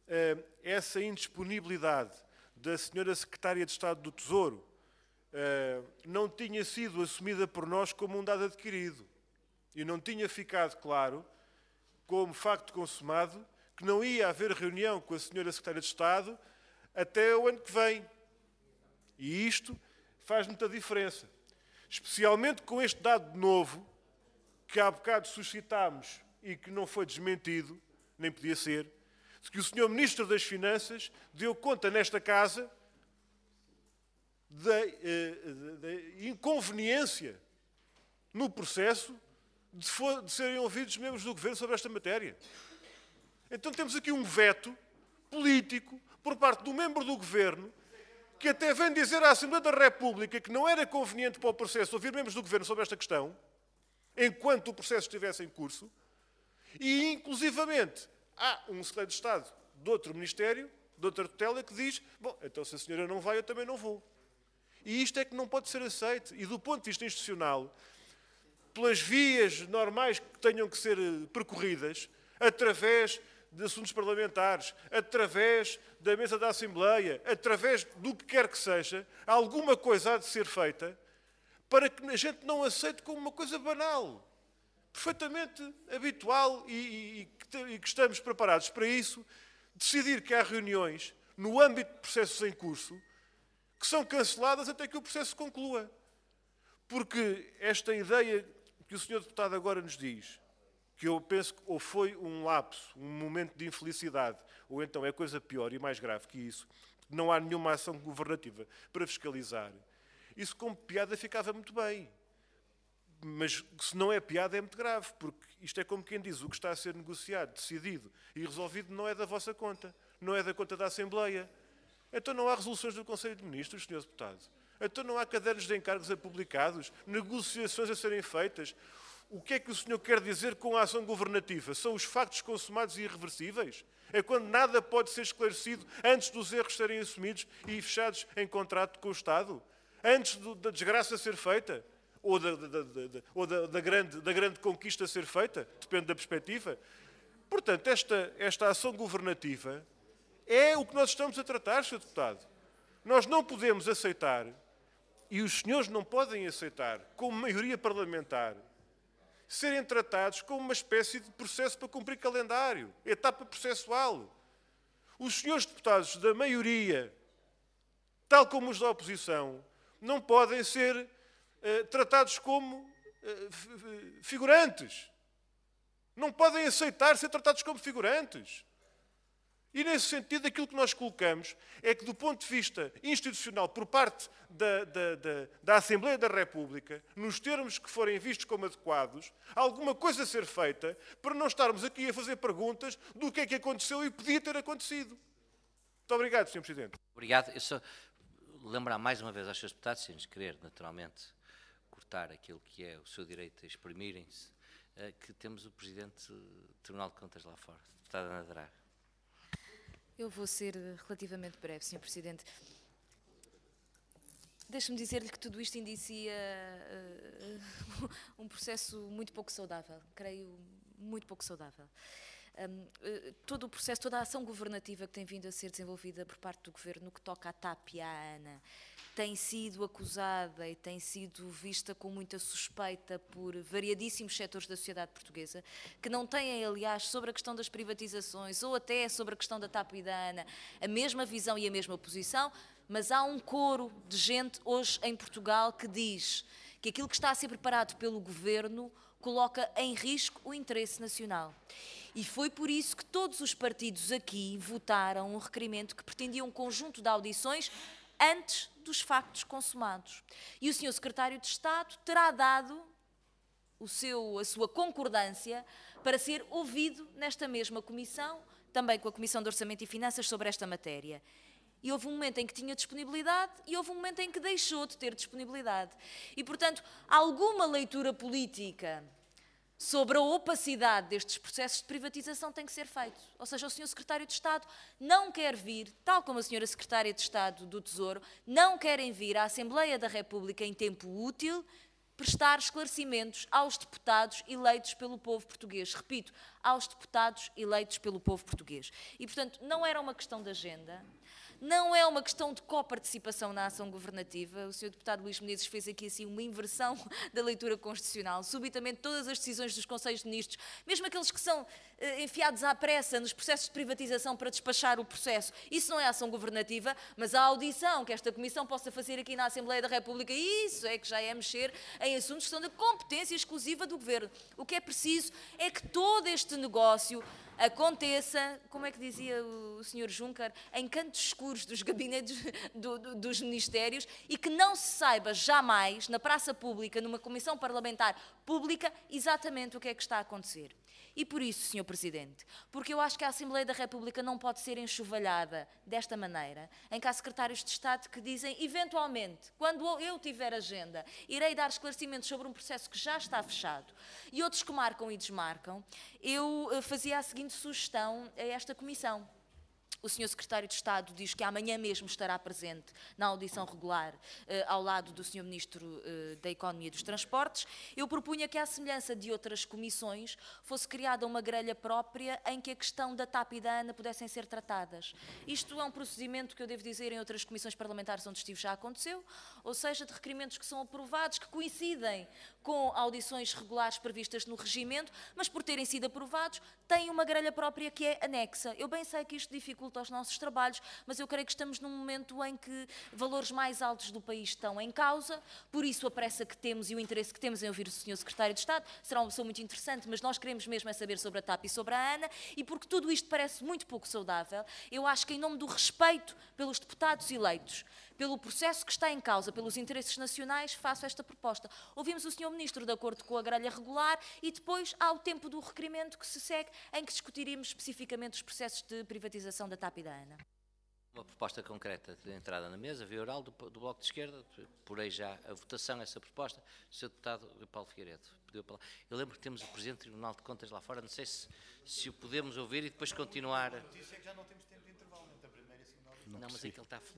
essa indisponibilidade da senhora Secretária de Estado do Tesouro não tinha sido assumida por nós como um dado adquirido e não tinha ficado claro, como facto consumado, que não ia haver reunião com a senhora Secretária de Estado até o ano que vem. E isto faz muita diferença. Especialmente com este dado novo, que há bocado suscitámos e que não foi desmentido, nem podia ser, de que o Sr. Ministro das Finanças deu conta nesta Casa da inconveniência no processo de serem ouvidos membros do Governo sobre esta matéria. Então temos aqui um veto político por parte do membro do Governo que até vem dizer à Assembleia da República que não era conveniente para o processo ouvir membros do Governo sobre esta questão, enquanto o processo estivesse em curso, e inclusivamente há um secretário de Estado de outro Ministério, de outra tutela, que diz: bom, então se a senhora não vai, eu também não vou. E isto é que não pode ser aceito. E do ponto de vista institucional, pelas vias normais que tenham que ser percorridas, através de assuntos parlamentares, através da mesa da Assembleia, através do que quer que seja, alguma coisa há de ser feita para que a gente não aceite como uma coisa banal, perfeitamente habitual e que estamos preparados para isso, decidir que há reuniões no âmbito de processos em curso que são canceladas até que o processo conclua. Porque esta ideia que o Sr. Deputado agora nos diz, que eu penso que ou foi um lapso, um momento de infelicidade, ou então é coisa pior e mais grave que isso, não há nenhuma ação governativa para fiscalizar, isso como piada ficava muito bem. Mas se não é piada é muito grave, porque isto é como quem diz: o que está a ser negociado, decidido e resolvido não é da vossa conta, não é da conta da Assembleia. Então não há resoluções do Conselho de Ministros, Sr. Deputado. Então não há cadernos de encargos a publicados, negociações a serem feitas. O que é que o senhor quer dizer com a ação governativa? São os factos consumados e irreversíveis? É quando nada pode ser esclarecido antes dos erros serem assumidos e fechados em contrato com o Estado? Antes da desgraça ser feita? Ou da grande conquista ser feita? Depende da perspectiva. Portanto, esta ação governativa é o que nós estamos a tratar, Sr. Deputado. Nós não podemos aceitar, e os senhores não podem aceitar, como maioria parlamentar, serem tratados como uma espécie de processo para cumprir calendário, etapa processual. Os senhores deputados da maioria, tal como os da oposição, não podem ser tratados como figurantes. Não podem aceitar ser tratados como figurantes. E, nesse sentido, aquilo que nós colocamos é que, do ponto de vista institucional, por parte da Assembleia da República, nos termos que forem vistos como adequados, alguma coisa a ser feita para não estarmos aqui a fazer perguntas do que é que aconteceu e podia ter acontecido. Muito obrigado, Sr. Presidente. Obrigado. Eu só lembrar mais uma vez aos seus deputados, sem nos querer, naturalmente, cortar aquilo que é o seu direito a exprimirem-se, que temos o Presidente do Tribunal de Contas lá fora, deputada Ana Draga. Eu vou ser relativamente breve, Sr. Presidente. Deixe-me dizer-lhe que tudo isto indicia um processo muito pouco saudável, creio muito pouco saudável. Todo o processo, toda a ação governativa que tem vindo a ser desenvolvida por parte do Governo no que toca à TAP e à ANA tem sido acusada e tem sido vista com muita suspeita por variadíssimos setores da sociedade portuguesa, que não têm, aliás, sobre a questão das privatizações ou até sobre a questão da TAP e da ANA, a mesma visão e a mesma posição, mas há um coro de gente hoje em Portugal que diz que aquilo que está a ser preparado pelo Governo coloca em risco o interesse nacional. E foi por isso que todos os partidos aqui votaram um requerimento que pretendia um conjunto de audições antes dos factos consumados. E o Sr. Secretário de Estado terá dado a sua concordância para ser ouvido nesta mesma comissão, também com a Comissão de Orçamento e Finanças, sobre esta matéria. E houve um momento em que tinha disponibilidade e houve um momento em que deixou de ter disponibilidade. E, portanto, alguma leitura política sobre a opacidade destes processos de privatização tem que ser feito. Ou seja, o Sr. Secretário de Estado não quer vir, tal como a Sra. Secretária de Estado do Tesouro, não querem vir à Assembleia da República em tempo útil prestar esclarecimentos aos deputados eleitos pelo povo português. Repito, aos deputados eleitos pelo povo português. E, portanto, não era uma questão de agenda, não é uma questão de coparticipação na ação governativa. O Sr. Deputado Luís Menezes fez aqui assim uma inversão da leitura constitucional. Subitamente todas as decisões dos Conselhos de Ministros, mesmo aqueles que são enfiados à pressa nos processos de privatização para despachar o processo, isso não é ação governativa, mas a audição que esta Comissão possa fazer aqui na Assembleia da República, isso é que já é mexer em assuntos que são da competência exclusiva do Governo. O que é preciso é que todo este negócio aconteça, como é que dizia o Sr. Juncker, em cantos escuros dos gabinetes dos ministérios e que não se saiba jamais, na praça pública, numa comissão parlamentar pública, exatamente o que é que está a acontecer. E por isso, Sr. Presidente, porque eu acho que a Assembleia da República não pode ser enxovalhada desta maneira, em que há secretários de Estado que dizem, eventualmente, quando eu tiver agenda, irei dar esclarecimentos sobre um processo que já está fechado, e outros que marcam e desmarcam, eu fazia a seguinte sugestão a esta Comissão. O Sr. Secretário de Estado diz que amanhã mesmo estará presente na audição regular ao lado do Sr. Ministro da Economia e dos Transportes. Eu propunha que, à semelhança de outras comissões, fosse criada uma grelha própria em que a questão da TAP e da ANA pudessem ser tratadas. Isto é um procedimento que eu devo dizer em outras comissões parlamentares onde estive já aconteceu, ou seja, de requerimentos que são aprovados, que coincidem com audições regulares previstas no regimento, mas por terem sido aprovados, têm uma grelha própria que é anexa. Eu bem sei que isto dificulta aos nossos trabalhos, mas eu creio que estamos num momento em que valores mais altos do país estão em causa, por isso a pressa que temos e o interesse que temos em ouvir o Sr. Secretário de Estado será uma pessoa muito interessante, mas nós queremos mesmo é saber sobre a TAP e sobre a ANA, e porque tudo isto parece muito pouco saudável, eu acho que em nome do respeito pelos deputados eleitos, pelo processo que está em causa, pelos interesses nacionais, faço esta proposta. Ouvimos o Sr. Ministro de acordo com a grelha regular e depois há o tempo do requerimento que se segue, em que discutiremos especificamente os processos de privatização da TAP e da ANA. Uma proposta concreta de entrada na mesa, via oral, do Bloco de Esquerda, porei já a votação essa proposta. O Sr. Deputado Paulo Figueiredo pediu a palavra. Eu lembro que temos o Presidente do Tribunal de Contas lá fora, não sei se o podemos ouvir e depois continuar. A notícia é que já não temos tempo de intervalo entre a primeira e a segunda audição. Não, mas é que ele está...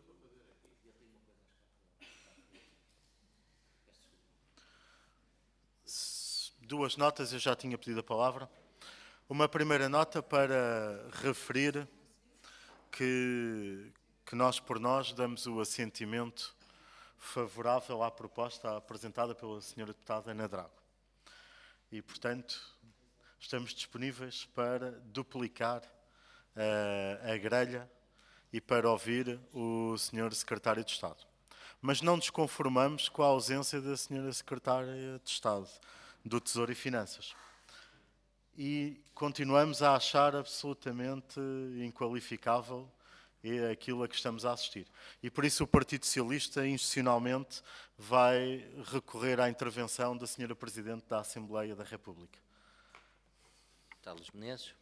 Duas notas, eu já tinha pedido a palavra. Uma primeira nota para referir que nós, por nós, damos o assentimento favorável à proposta apresentada pela Sra. Deputada Ana Drago. E, portanto, estamos disponíveis para duplicar a grelha e para ouvir o Sr. Secretário de Estado. Mas não nos conformamos com a ausência da Sra. Secretária de Estado do Tesouro e Finanças. E continuamos a achar absolutamente inqualificável aquilo a que estamos a assistir. E por isso o Partido Socialista, institucionalmente, vai recorrer à intervenção da Sra. Presidente da Assembleia da República. Deputado Luís Menezes.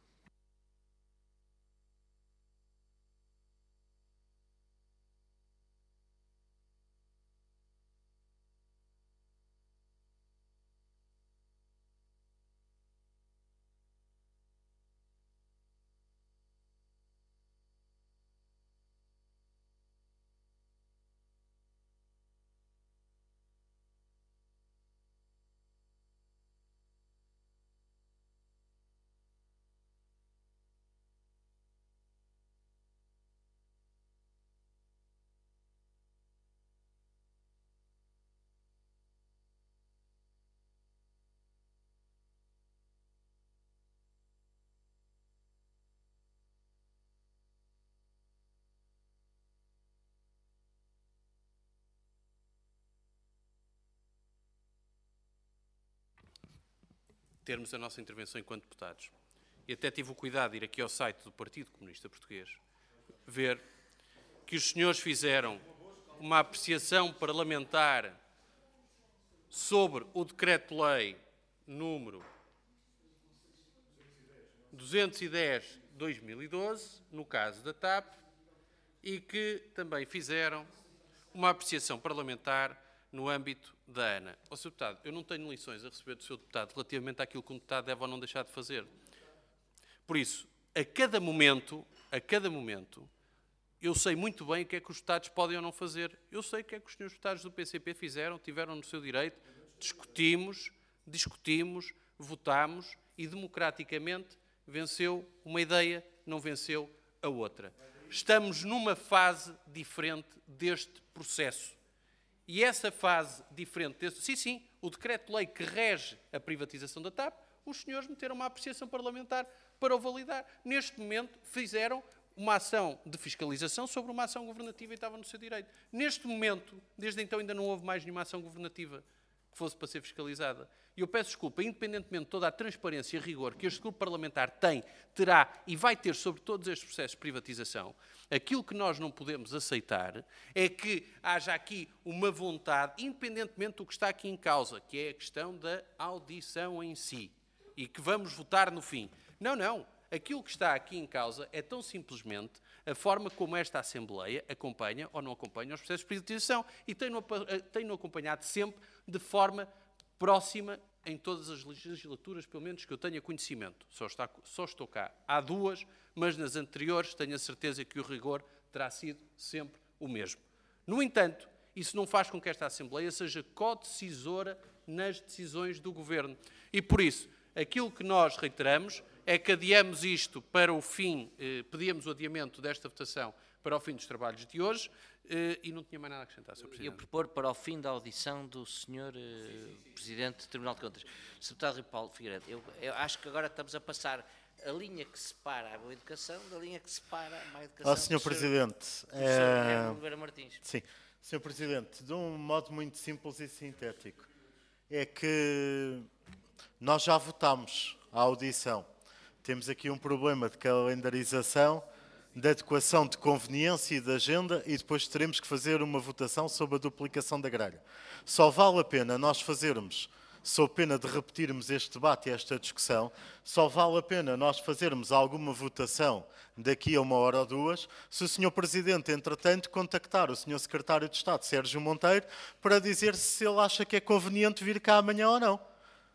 Termos a nossa intervenção enquanto deputados. E até tive o cuidado de ir aqui ao site do Partido Comunista Português, ver que os senhores fizeram uma apreciação parlamentar sobre o Decreto-Lei número 210/2012, no caso da TAP, e que também fizeram uma apreciação parlamentar no âmbito da ANA. Ó, Sr. Deputado, eu não tenho lições a receber do Sr. Deputado relativamente àquilo que um deputado deve ou não deixar de fazer. Por isso, a cada momento, Eu sei muito bem o que é que os deputados podem ou não fazer. Eu sei o que é que os senhores deputados do PCP fizeram, tiveram no seu direito. Discutimos, votámos e democraticamente venceu uma ideia, não venceu a outra. Estamos numa fase diferente deste processo. E essa fase diferente deste... Sim, o decreto-lei que rege a privatização da TAP, os senhores meteram uma apreciação parlamentar para o validar. Neste momento fizeram uma ação de fiscalização sobre uma ação governativa e estava no seu direito. Neste momento, desde então ainda não houve mais nenhuma ação governativa que fosse para ser fiscalizada. E eu peço desculpa, independentemente de toda a transparência e rigor que este grupo parlamentar tem, terá e vai ter sobre todos estes processos de privatização, aquilo que nós não podemos aceitar é que haja aqui uma vontade, independentemente do que está aqui em causa, que é a questão da audição em si, e que vamos votar no fim. Não. Aquilo que está aqui em causa é tão simplesmente a forma como esta Assembleia acompanha ou não acompanha os processos de privatização e tem-no acompanhado sempre de forma próxima em todas as legislaturas, pelo menos que eu tenha conhecimento. Só estou cá há 2, mas nas anteriores tenho a certeza que o rigor terá sido sempre o mesmo. No entanto, isso não faz com que esta Assembleia seja co-decisora nas decisões do Governo. E por isso, aquilo que nós reiteramos é que adiamos isto para o fim, pedíamos o adiamento desta votação para o fim dos trabalhos de hoje e não tinha mais nada a acrescentar, Sr. Presidente. Eu propor para o fim da audição do Sr. Presidente do Tribunal de Contas. Sr. Deputado Paulo Figueiredo, eu acho que agora estamos a passar a linha que separa a boa educação da linha que separa a má educação. Sr. Presidente. Sr. Oliveira Martins. Sim. Sr. Presidente, de um modo muito simples e sintético, é que nós já votámos a audição. Temos aqui um problema de calendarização, de adequação de conveniência e de agenda e depois teremos que fazer uma votação sobre a duplicação da grelha. Só vale a pena nós fazermos, sob pena de repetirmos este debate e esta discussão, só vale a pena nós fazermos alguma votação daqui a 1 hora ou 2, se o Sr. Presidente, entretanto, contactar o Sr. Secretário de Estado, Sérgio Monteiro, para dizer se ele acha que é conveniente vir cá amanhã ou não.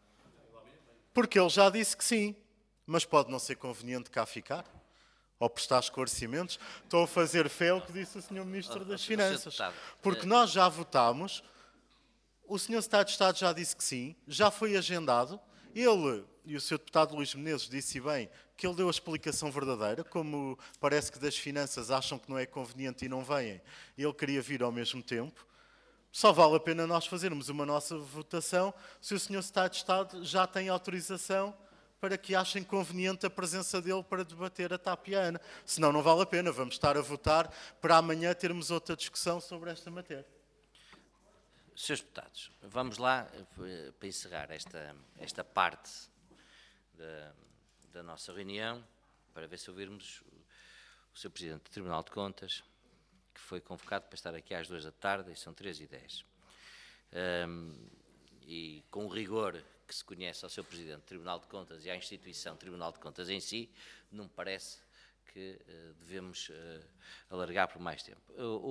Porque ele já disse que sim. Mas pode não ser conveniente cá ficar? Ou prestar esclarecimentos? Estou a fazer fé ao que disse o Sr. Ministro das Finanças. Porque nós já votámos, o Sr. Secretário de Estado já disse que sim, já foi agendado, ele e o Sr. Deputado Luís Menezes disse bem que ele deu a explicação verdadeira, como parece que das finanças acham que não é conveniente e não vêm, ele queria vir ao mesmo tempo. Só vale a pena nós fazermos uma nossa votação se o Sr. Secretário de Estado já tem autorização para que achem conveniente a presença dele para debater a TAP e a ANA. Senão não vale a pena, vamos estar a votar para amanhã termos outra discussão sobre esta matéria. Senhores deputados, vamos lá para encerrar esta parte da nossa reunião, para ver se ouvirmos o Sr. Presidente do Tribunal de Contas, que foi convocado para estar aqui às 2 da tarde, e são 3h10. E com o rigor que se conhece ao Sr. Presidente do Tribunal de Contas e à instituição Tribunal de Contas em si, não me parece que devemos alargar por mais tempo.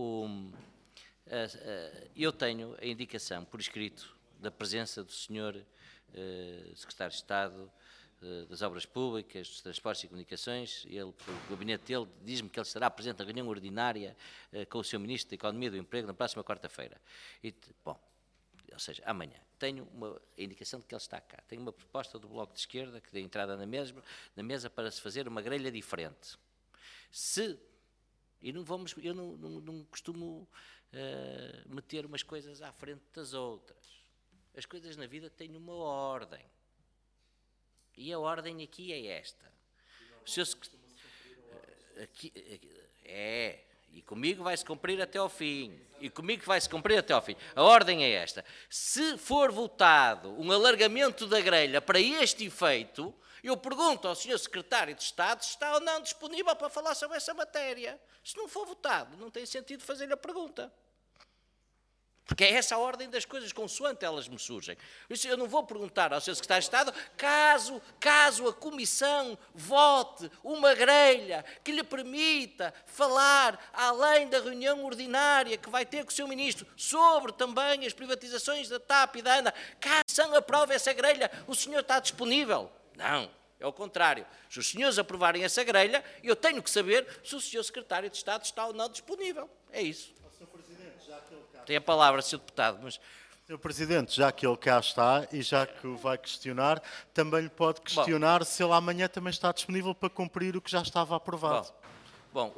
Eu tenho a indicação por escrito da presença do Sr. Secretário de Estado das Obras Públicas, dos Transportes e Comunicações. O gabinete dele diz-me que ele estará presente na reunião ordinária com o Sr. Ministro da Economia e do Emprego na próxima quarta-feira. Ou seja, amanhã. Tenho uma indicação de que ele está cá. Tenho uma proposta do Bloco de Esquerda que dê entrada na mesa para se fazer uma grelha diferente. Eu não costumo meter umas coisas à frente das outras. As coisas na vida têm uma ordem. E a ordem aqui é esta. E comigo vai-se cumprir até ao fim. A ordem é esta. Se for votado um alargamento da grelha para este efeito, eu pergunto ao Sr. Secretário de Estado se está ou não disponível para falar sobre essa matéria. Se não for votado, não tem sentido fazer-lhe a pergunta. Porque é essa a ordem das coisas, consoante elas me surgem. Eu não vou perguntar ao Sr. Secretário de Estado, caso a Comissão vote uma grelha que lhe permita falar, além da reunião ordinária que vai ter com o Sr. Ministro, sobre também as privatizações da TAP e da ANA, caso aprove essa grelha, o senhor está disponível? Não. É o contrário. Se os senhores aprovarem essa grelha, eu tenho que saber se o senhor secretário de Estado está ou não disponível. É isso. Tem a palavra, Sr. Deputado. Mas... Sr. Presidente, já que ele cá está e já que o vai questionar, também lhe pode questionar se ele amanhã também está disponível para cumprir o que já estava aprovado. Bom,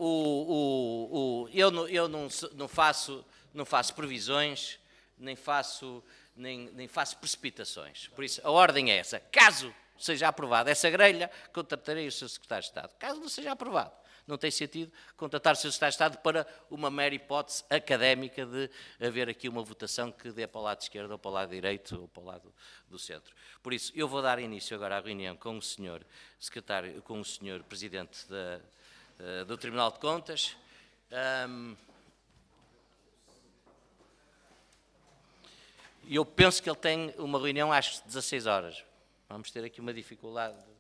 eu não faço previsões, nem faço precipitações. Por isso, a ordem é essa. Caso seja aprovada essa grelha, contratarei o Sr. Secretário de Estado. Caso não seja aprovado, não tem sentido contratar o Sr. Secretário de Estado para uma mera hipótese académica de haver aqui uma votação que dê para o lado esquerdo ou para o lado direito ou para o lado do centro. Por isso, eu vou dar início agora à reunião com o Sr. Secretário, com o Sr. Presidente do Tribunal de Contas. Eu penso que ele tem uma reunião às 16 horas. Vamos ter aqui uma dificuldade